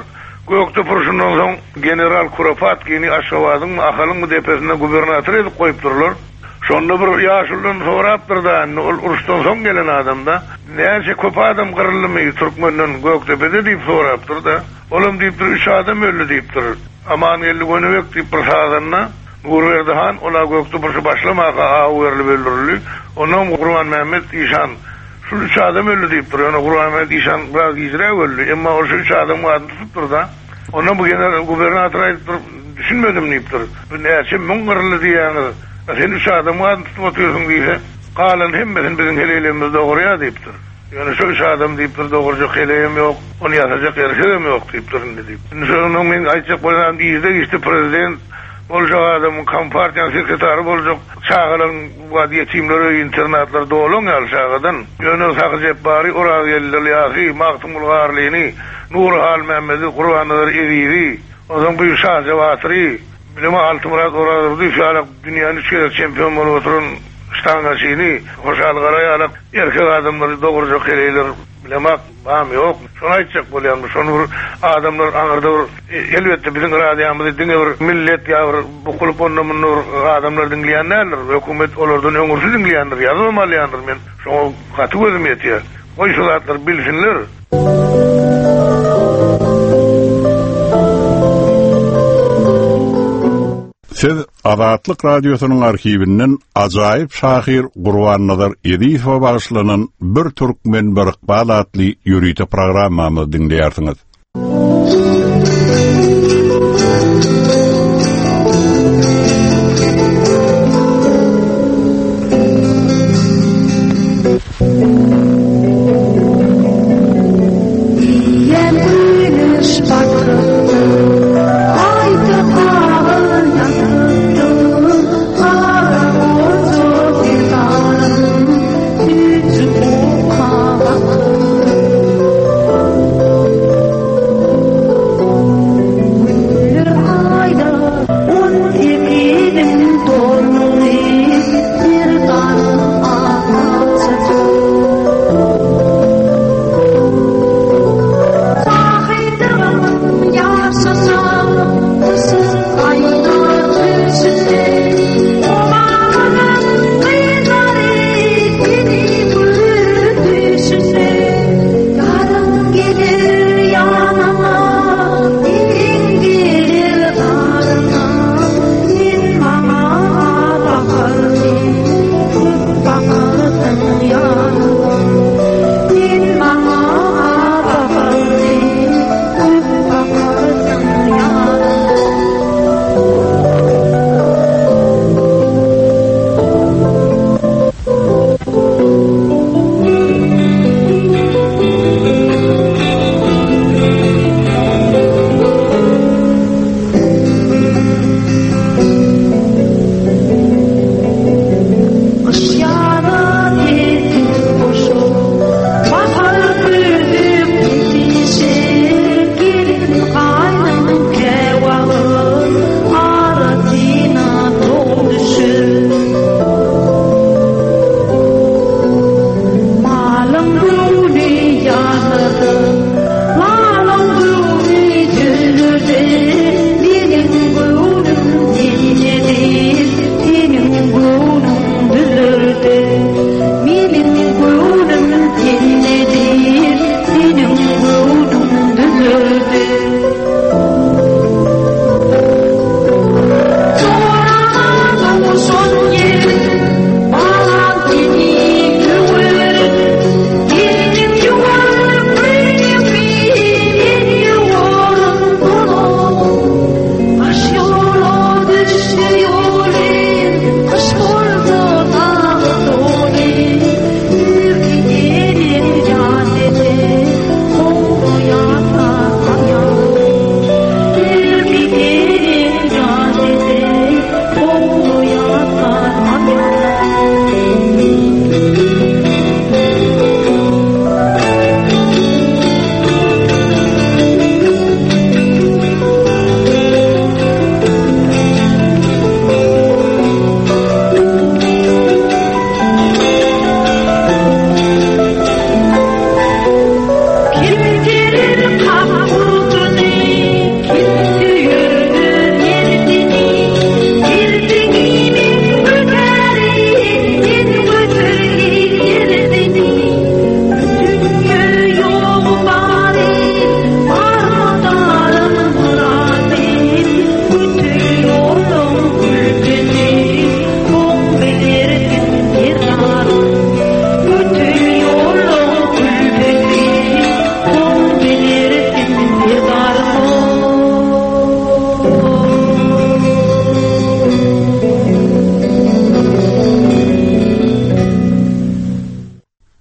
Gökte purşundan soň general Kuropatkyny Aşgabatyň Ahalyň depesine gubernator edip goýup durlar. Şonda bir ýaşuldan sorapdyr da, ol uruşdan soň gelen adamda, näçe köp adam gyrylmy Türkmenden Göktepede diýip sorapdyr da, olam diýipdir üç adam öldü diýipdir. Aman elli gönübek diýip bir saganna Gurberdihan ola Göktepede başlamaga awurly öldürüldü. Onuň Gurban Mehmet İşan şu üç adam öldü diýipdir. Onu Gurban Mehmet İşan biraz ýyra öldü. Emma o şu üç adam wadyny tutupdyr da. Onu bu general gubernator aýdypdyr, düşünmedim diýipdir. Bu näçe müň gyryldy diýýär. Sen üç adam wadyny tutup oturýarsyň diýse, galan hemmeden biziň heleýelimizde dogurýa diýipdir. Yani şu üç adam diýipdir, dogurjak heleýem ýok, onu ýazajak ýerem ýok diýipdir diýip. Şonu men aýtjak bolan diýdi, işte prezident boljak adam, kompartiýa sekretary boljak, çağıran wadiýe timleri internatlar doluň ýalşagadan. Ýöne sakjep bari ora geldi ýahy, Maktumul Garlyny, Nurhal Mehmedi, Gurbanlar Evivi, odan bu şahja watry bilime Altımırak oralardı, şalak dünyanın üçkere çempiyon bolup oturun ştangaşyny, hoşal garaýalyk erkek adamları dogurjak heleyler bilemek bam yok. Şonu aýtjak bolýarmy, şonu adamlar aňyrda bir elbetde biziň radioýamyzda diňe bir millet ýa bir bukulup ondan adamlar dinleýänler, hökümet olardan öňürsiz dinleýänler, ýazmamalýandyr men. Şonu gaty gözüm ýetýär. Oý şu zatlar bilsinler. Siz Azatlyk Radiosynyň arhiwinden ajaýyp şahyr Gurban Ediýew başlanan bir türkmen bir ykbal adly ýürüýte programmamy dinleýärsiňiz.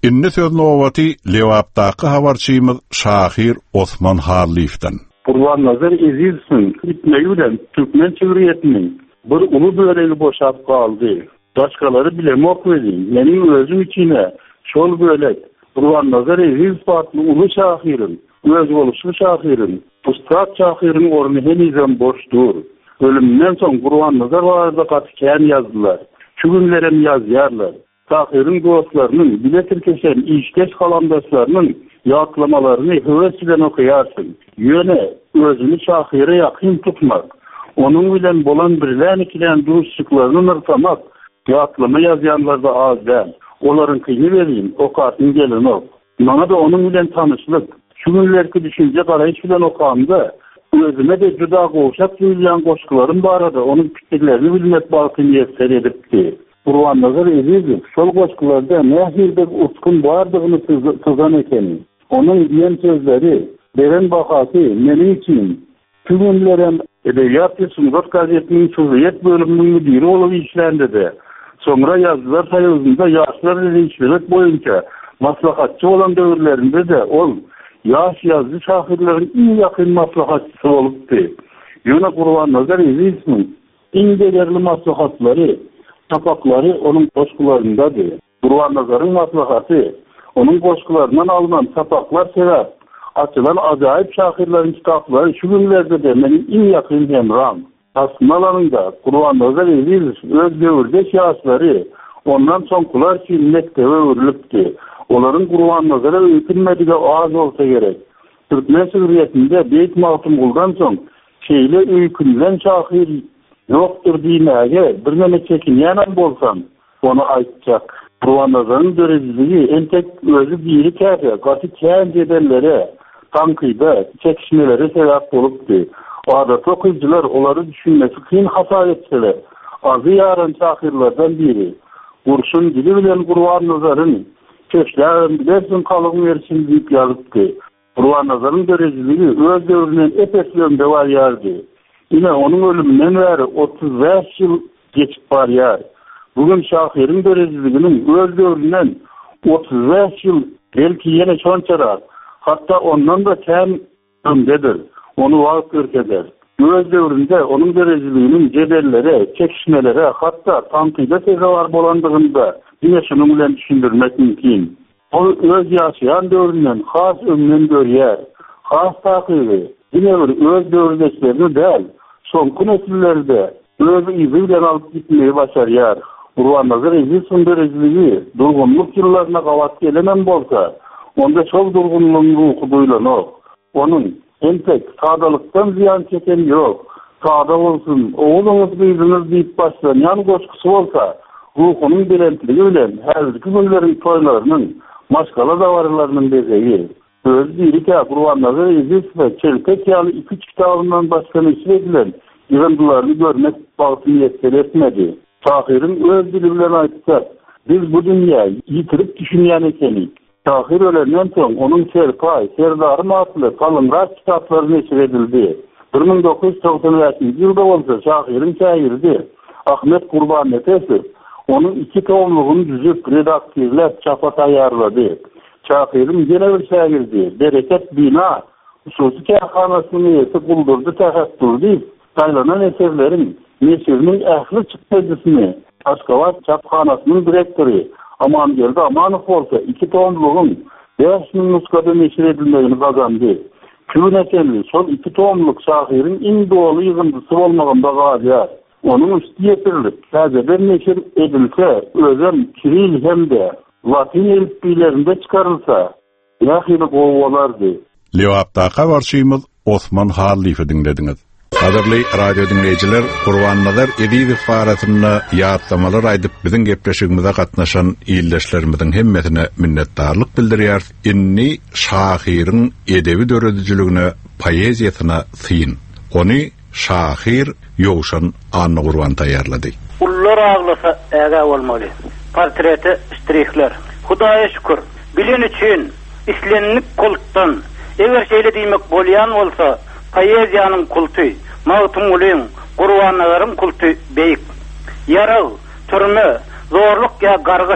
Inni sözün owati Lewapdaky habarçymyz Şahir Osman Halif'den. Qurban nazar ezilsin, itmeýülen Türkmen çevriyetiniň bir uly bölegi boşap galdy. Başkalary bilemok weli, meniň özüm içine şol bölek Qurban nazar ezil fatly uly şahirim, öz boluşy şahirim, Ustad şahirim orny henizem boşdur. Ölümden soň Qurban nazar barada gatykän ýazdylar. Şu günlerem ýazýarlar. Şahirin dostlarynyň, biletirkeşen işkeş kalamdaşlarynyň ýatlamalarını höwes bilen okuyarsın. Ýöne özüni şahire ýakyn tutmak, onun bilen bolan birlän ikilän duruşçyklaryny nırtamak, ýatlama ýazýanlarda az däl. Olaryň kyny berýin, okatyn gelin ok. Maňa da onun bilen tanışlyk, şu günlerki düşünje garaýyş bilen okamda, özüme de juda goşap ýylan goşgularym barada, onun pikirlerini bilmek balkyn ýetser edipdi. Qurban nazar edildi. Şol goşgularda nähirde utkun bardygyny tuzan ekeni. Onun diýen sözleri, beren bahasy meniň için tügünlerem edebiyat ýa-da gazetiniň Şuriyet bölüminiň müdiri bolup işlendi de. Soňra ýazgylar saýyzynda ýaşlar işleri boýunça maslahatçy bolan döwürlerinde de ol ýaş ýazgy şahirleriň iň ýakyn maslahatçysy bolupdy. Ýöne Qurban nazar edilsin. Iň değerli maslahatlary, tapaklary onun goşgularyndadyr. Qurban nazaryň maslahaty onun goşgularyndan alınan tapaklar sebäp açılan ajaýyp şahirleriň kitaplary şu günlerde de meniň iň ýakyn hemram. Tasmalarında Qurban nazar edildi. Öz döwürde şahslary ondan soňkular ki mektebe öwrülipdi. Olaryň Qurban nazara öýtülmedigi az bolsa gerek. Türkmen Şuriyetinde Beyt Mahtum Guldan soň şeýle öýkünlen şahir ýokdur diýmäge bir neme çekinýän bolsam, onu aýtjak. Qurban nazaryň dörediligi entek özü biri käse, gaty kän jeberlere, tankyda, çekişmelere sebäp bolupdy. Adat okuyucular olary düşünmesi kyn hata etseler, azı yaran şahirlerden biri. Kurşun dili bilen Qurban nazarın köşlerin bilersin kalıgın versin diýip ýazypdy. Qurban nazaryň dörediligi öz döwründen epeslen dewar ýardy. Ine onun ölümünden beri otuz beş ýyl geçip barýar. Bugün şahiriň dörejiliginiň öz döwründen otuz beş ýyl belki ýene şonçarak, hatta ondan da kän ömdedir. Onu wagt görkezler. Öz döwründe onun dörejiliginiň jeberlere, çekişmelere, hatta tankyda sebäp bolandygynda ýene şunu bilen düşündirmek mümkin. O öz ýaşaýan döwründen has ömründen görýär. Has takyby, ýene bir öz döwründekilerini däl, soňky nesillerde öz izi bilen alyp gitmeyi başarýar. Qurban nazar edilsin dörediligi durgunluk ýyllaryna gawat gelenen bolsa, onda şol durgunlygyň ruhy duýlanok. Onun entek sadalykdan ziýan çeken ýok. Sada bolsun, oğluňyz gyzyňyz diýip başlanýan goşgusy bolsa, ruhunyň belentligi bilen häzirki günleriň toýlarynyň maşgala dawarlarynyň bezeýi. Söz diýilýär, Qurban nazar edilsin we çelpek ýaly iki üç kitabyndan başga işledilen ýygyndylary görmek bagty ýetger etmedi. Şahirin öz dili bilen aýtsa, biz bu dünýäyi ýitirip düşünýän ekenik. Şahir ölenden soň onuň serpay, serdary matly kalynrak kitaplary neşir edildi. bir ming dokuz ýüz toksan beşinji ýylda bolsa şahiriň şairdi Ahmet Qurban Netesi onuň iki tomlugyny düzüp redaktörlep çapa taýýarlady. Şahirim ýene bir şairdi. Bereket bina hususy kähanasyny ýeti guldurdy tähättürdi. Taýlanan eserlerin Neşirinin ähli çıktıcısını, Aşgabat çapxanasynyň direktori Amangeldi Amanow bolsa iki tomlugyň beş ming nuskada neşir edilmegini gazandy. Künekenli şol iki tomluk şahiriň iň dolu ýygyndysy bolmaganda galýar. Onuň üstü ýetirilip, häzirden neşir edilse, özüm kiril hemde latin elifbilerinde çıkarılsa, ýahyny gowalardy. Lewapdaky barçymyz Osman Halif'i dinlediňiz. Qadarly radio dinleyijiler, Qurban nazar edibi faratyny ýatlamalar aýdyp biziň gepleşigimize gatnaşan ýyldaşlarymyzyň hemmetine minnetdarlyk bildirýär. Inni şahiriň edebi döredijligine, poeziýasyna syň. Ony şahir ýowşan anny Qurban taýýarlady. Ullar aglasa äge bolmaly. Portreti strihler. Hudaýa şükür. Bilen üçin islenlik kultdan eger şeýle diýmek bolýan bolsa, poeziýanyň kulty, Mahtum Ulyň, Qurban nazaryň kulty beýik. Yaraw, türme, zorluk ýa gargyş,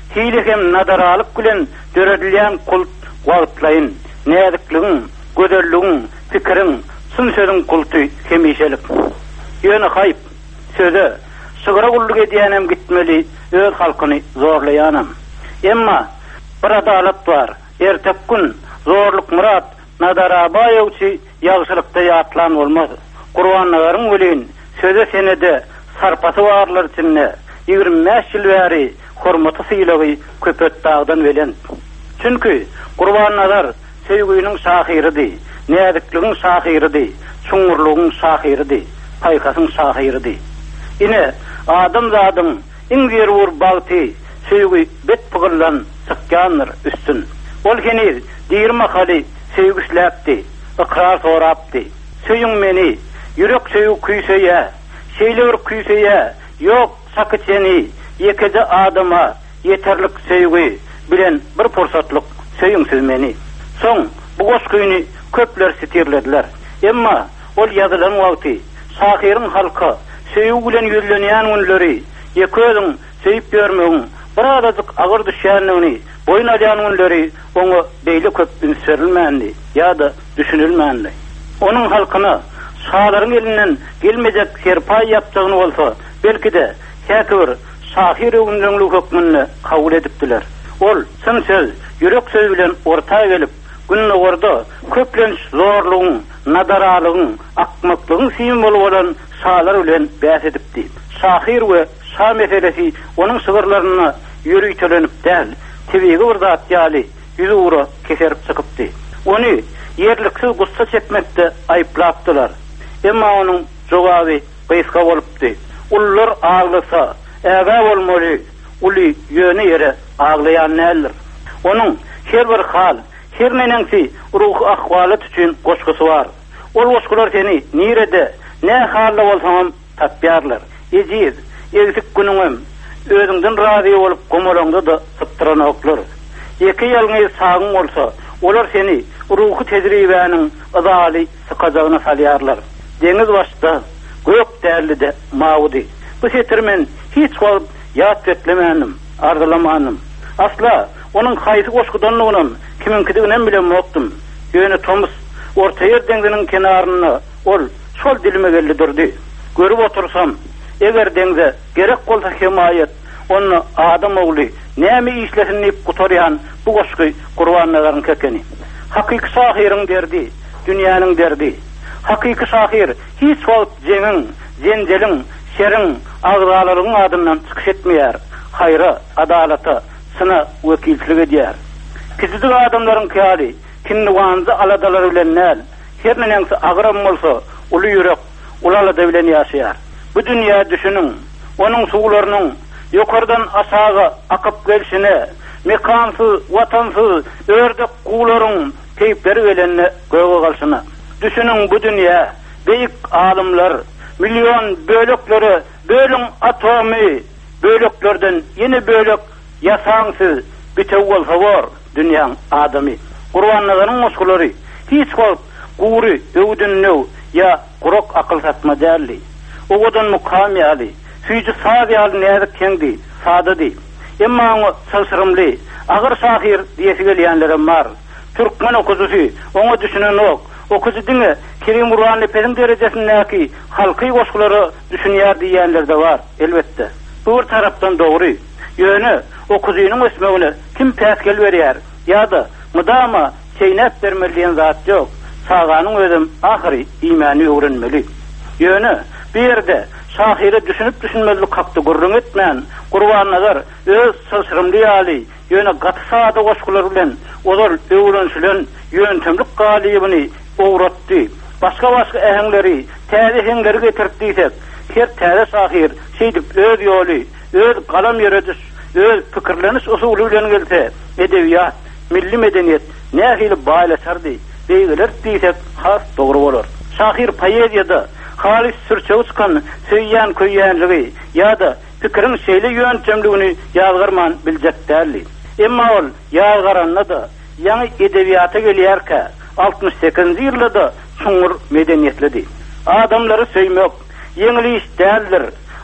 hilehem nadaralık bilen döredilen kult wagtlaýyn, nädikligiň, gözelligiň, pikiriň, syn sözüň kulty hemişelik. Ýöne haýp, söze, sıgyra gulluk edýänem gitmeli, öz halkyny zorlaýanam. Emma bir adalat bar, ertek gün zorluk murat, nadara baýawçy ýagşylykda ýatlan bolmaz. Gurbanlaryň bilen söze senede sarpasy barlar içinde ýygrimi beş ýyl bäri hormaty sylagy köpet dağdan belen. Çünki gurbanlar söýgüniň şahyrydy, nädikligiň şahyrydy, çuňurlugyň şahyrydy, paýkasyň şahyrydy. Ine adam zadyň iň berwur bagty söýgü bet pygyrlan çykýandyr üstün. Ol kenir diýirme hali söýgüsläpdi, ikrar sorapdy. Söýüň meni, ýürek söýüp küýseýä, şeýler küýseýä, ýok sakyçeni, ýekede adama ýeterlik söýgü bilen bir pursatlyk söýüň siz meni. Soň bu goşgyny köpler sitirlediler. Emma ol ýazylan wagty şahyryň halka söýüg bilen ýüzlenýän günleri ýeközüň söýüp görmegiň birazajyk agyr düşýänligini boyun alýan günleri oňa beýle köp ünsürilmändi ýa-da düşünilmändi. Onuň halkyna şahalaryň elinden gelmejek serpay ýapdygyny bolsa, belki de häkir şahyr öňüňlük hukmyny kabul edipdiler. Ol syn söz, ýürek söz bilen ortağa gelip, günni orada köplenç zorlugyň, nadaralygyň, akmaklygyň simbolu bolan şahalar bilen bäs edipdi. Şahyr we şah meselesi onuň sygyrlaryna ýürüýtelenip däl, tebigi bir zat ýaly ýüz ugra keserip çykypdy. Ony yerliksiz gussa çekmekde aýplapdylar. Emma onuň jogaby beýska bolupdy. Ullar ağlasa, äga bolmaly, uly ýöne ýere ağlaýan nälir. Onuň her bir hal, her menensi ruh ahwalat üçin goşgusy bar. Ol goşgular seni nirede, ne halda bolsaňam tapýarlar. Ejiz, egzik günüňem özüňden razy bolup gomolaňda da syptyran oklar. Eki ýalňy sagyň bolsa, olar seni ruhy tejribäniň azaly sykajagyna salýarlar. Deňiz başda, gök därlide mawdy. Bu setirmen hiç wagt ýat etlemänim, arzulamanym. Asla onuň haýsy goşgudanlygyny kiminkidiginem bilen mokdum. Ýöne Tomus orta ýer deňiziniň kenaryna ol şol dilime geldi. Görüp otursam, eger deňze gerek bolsa himayet, onu adam ogly näme işlesin diýip gutarýan bu goşgy gurbanlaryň kekeni. Hakyky şahyryň derdi, dünýäniň derdi. Hakyky şahyr hiç wagt jeňiň, jenjeliň, şeriň, agzalaryň adyndan çykyş etmeýär. Haýra, adalata, syna wekilçilik edýär. Kizidik adamlaryň kýaly, kinni wanzy aladalary bilen näl, her menensi agram bolsa, uly ýürek, ulala bilen ýaşaýar. Bu dünýä düşünüň, onuň suwlarynyň ýokardan aşağı akyp gelişine, mekansız, watansız, ördek gularyň keýpleri bilen göge galşyna. Düşünüň bu dünýä, beýik alymlar, milyon bölekleri, bölüň atomy, böleklerden ýene bölek ýasaňsyz bitew bolsa bar dünýäň adamy. Gurbanlaryň muşgulary hiç wagt gury, öwdünnew ýa gurok akyl satma däli. Owadan mukamýaly, süýji saýaly näzik keňdi, sadady. Emma oňa sylsyrymly, agyr şahyr diýesi gelýänlerim bar. Türkmen okuzusy, oňa düşünen ok. Okuzu diňe Kerim Urwany pediň derejesindäki halky goşgulary düşünýär diýenler de bar, elbetde. Bu bir tarapdan dogry. Ýöne okuzynyň ösmegine kim päsgel berýär? Ýa-da mudama çeýnep bermeliýän zat ýok. Saganyň özüm ahyry imany öwrenmeli. Ýöne bir ýerde şahyry düşünüp düşünmezlik hakdy gurrun etmän, gurbanlar öz sylsyrymly ýaly, ýöne gaty sada goşgular bilen olar öwrenşilen ýöntemlik galybyny owratdy. Başga başga äheňleri, täze äheňleri getirdiýsek, her täze şahyr şeýdip öz ýoly, öz galam ýörediş, öz pikirleniş usuly bilen gelse, edebiýat, milli medeniýet nähili baýlaşardy, beýgeler diýsek has dogry bolar. Şahyr poeziýada halis sürçe uçkan söýýän köýýänligi ýa-da pikiriň şeýle ýöntemligini ýazgyrman biljek däli. Emma ol ýazgaranda da ýaňy edebiýata gelýärkä altmış sekizinji ýylda çuňur medeniýetlidi. Adamlary söýmek ýeňil iş däldir.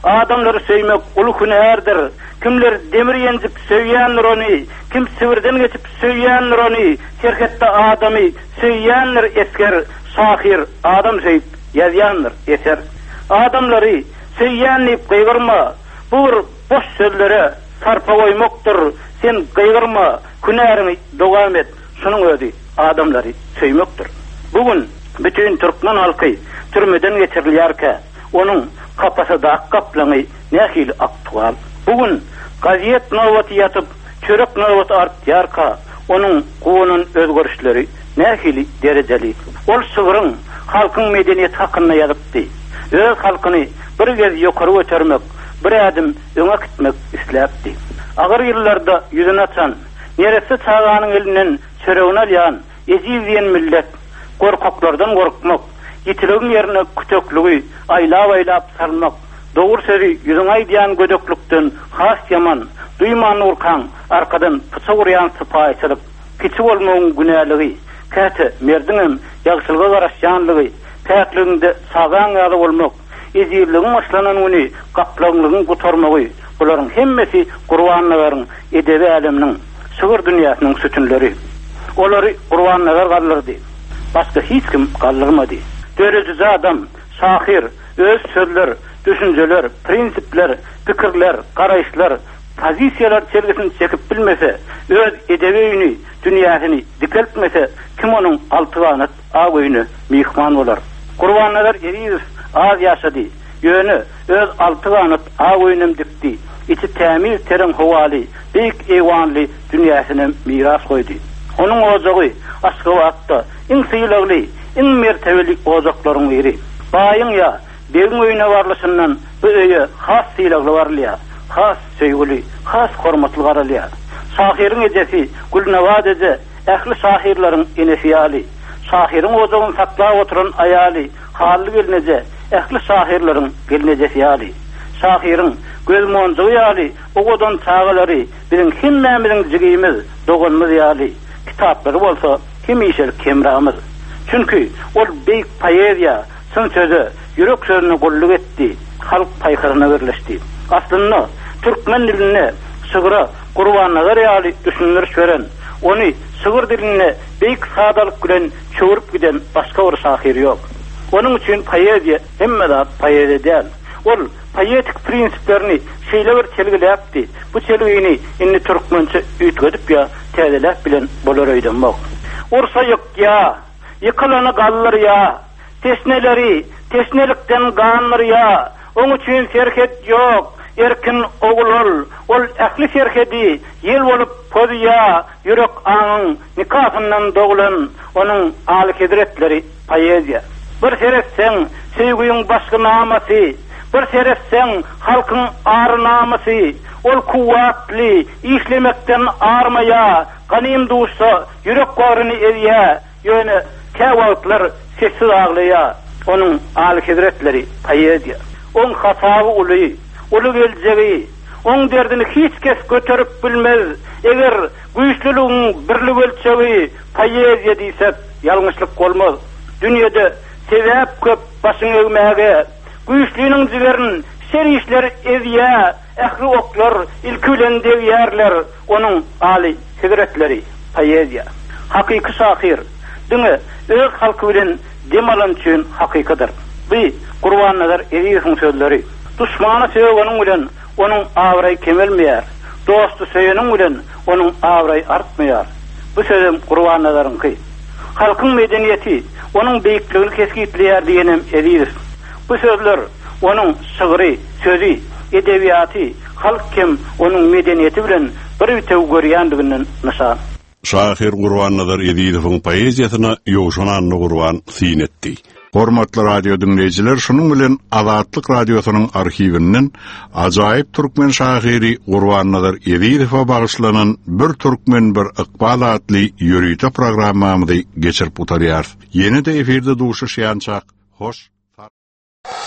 adamları söymek ulu günahdır. Kimler demir yenip söyýänler onu, kim sivirden geçip söyýänler onu, şerketde adamı söyýänler esker, sahir adam söyüp yazýanlar eser. Adamları söyýänlip gıygırma, bu boş sözlere sarpa koymoktur. Sen gıygırma, günahını dowam et. Şunun ödi adamları söýmekdir. Bugün bütün Türkmen halkı türmeden geçirilýärke, onun kapasy da kaplaňy nähili aktual. Bugün gazet nowbaty ýatyp, çörek nowbaty artýarka, onun gowunun özgörüşleri nähili derejeli. Ol sygyryň halkyň medeniýet hakyna ýazypdy. Öz halkyny bir gez ýokary götürmek, bir adım öňe gitmek isläpdi. Agyr ýyllarda ýüzüne açan, neresi çağanyň elinden çöregini alýan, eziýen millet gorkaklardan gorkmak, ýitilegiň ýerine kütöklügi aýlap aýlap salmak, dogry sözi ýüzüňe aýdýan gödöklükden has ýaman, duýman urkan, arkadan pıça urýan sypaýçylyk, kiçi bolmagyň günäligi, käte merdiňem ýagşylyga garaşýanlygy, täkliginde sağan ýaly bolmak, eziýligiň başlanan güni gaplaňlygyň gutarmagy, bularyň hemmesi Gurbanlygyň edebi aleminiň sygyr dünýäsiniň sütünleri. Olary Gurbanlygar galdyrdy. Başka hiç kim kaldırmadı. Dörücü adam, şahir, öz sözler, düşünceler, prinsipler, fikirler, karayışlar, pozisiyalar çelgesini çekip bilmese, öz edebiyini, dünyasını dikeltmese, kim onun altı kanat ağöyünü mihman olar. Gurbanlygar eriyiz, az yaşadı, yönü, öz altı kanat ağöyünüm dikti, içi temiz terin huvali, büyük eyvanlı dünyasına miras koydu. Onun ozağı aşkıvatta, in sıyılaglı, in mertebeli ozaklaryň biri. Bayın ya, begin öýüne barlysyndan bu öýe has sıyılaglı barlya, has söýgüli, has hormatly garalya. Şahiriň ejesi, Gülnawad eje, ähli şahirlaryň enesiýaly, şahiriň ozagyny saklap oturan aýaly, hally gelneje, ähli şahirlaryň gelnejesi ýaly. Şahiriň göz monjagy ýaly, ogodan çağalary, biziň hemmemiziň jigimiz, doganmyz ýaly. Kitapları bolsa kim işer kemramız. Çünkü ol beyik poeziya, sın sözü, yürek sözünü golluk etdi, halk paykırına birleşdi. Aslında Türkmen diline sıgıra Gurbanlygar ýaly düşünür veren, onu sıgır diline beyik sadalyk bilen çöwürüp giden başka bir şahir yok. Onun için poeziya hemme de poeziya değil. Ol poetik prinsiplerini şeýle bir çelgiläpdi. Bu çelgini inni türkmençe üýtgedip ya täzeläp bilen bolar öýdenmek. Ursa ýok ya, ýykylany gallar ya, tesneleri, tesnelikden ganlar ya, oň üçin şerket ýok, erkin ogul ol, ol ähli şerketi, ýel bolup poziya, ýürek aňyň nikahyndan doglan, onuň aly kedretleri poeziya. Bir seretseň, söýgüýüň başga namasy, bir seretseň halkyň ary namasy, ol kuwatly, işlemekden armaya, ganym duşsa, ýürek goryny edýä, ýöne käwatlar sessiz aglaýa, onuň aly kedretleri poeziya. Oň hasaby uly, uly geljegi, oň derdini hiç kes göterip bilmez. Eger güýçlüligiň birlik ölçegi poeziya diýsek, ýalňyşlyk bolmaz. Dünýede sebäp köp başyň ögmäge, güýçlüniň jigerin şer işler edýä, ähli oklar ilki bilen degýärler, onuň aly kedretleri poeziya. Hakyky şahir, diňe öz halky bilen demalan üçin hakykydyr. Bu Gurbanlygar eriýiň sözleri. Duşmana söýgeniň bilen onuň awray kemelmeýär, dosty söýgeniň bilen onuň awray artmaýar. Bu sözüm Gurbanlygaryňky. Halkyň medeniýeti onuň beýikligini kesgitleýär diýenem eriýir. Bu sözler onuň sygyry, sözi, edebiýaty, halk kim onuň medeniýeti bilen bir ütew görýändiginden nişan. Şahir Gurbanlygar Ediýewiň poeziýasyna ýoşanany Gurban syn etdi. Hormatly radio dinleyijiler, şunun bilen Azatlyk radiosynyň arhiwinden ajaýyp türkmen şahiri Gurbanlygar Ediýewiňe bagyşlanan bir türkmen bir ykbal adly ýörüýte programmamyzy geçirip utarýar. Ýene-de eferde duşuşýançak. Hoş.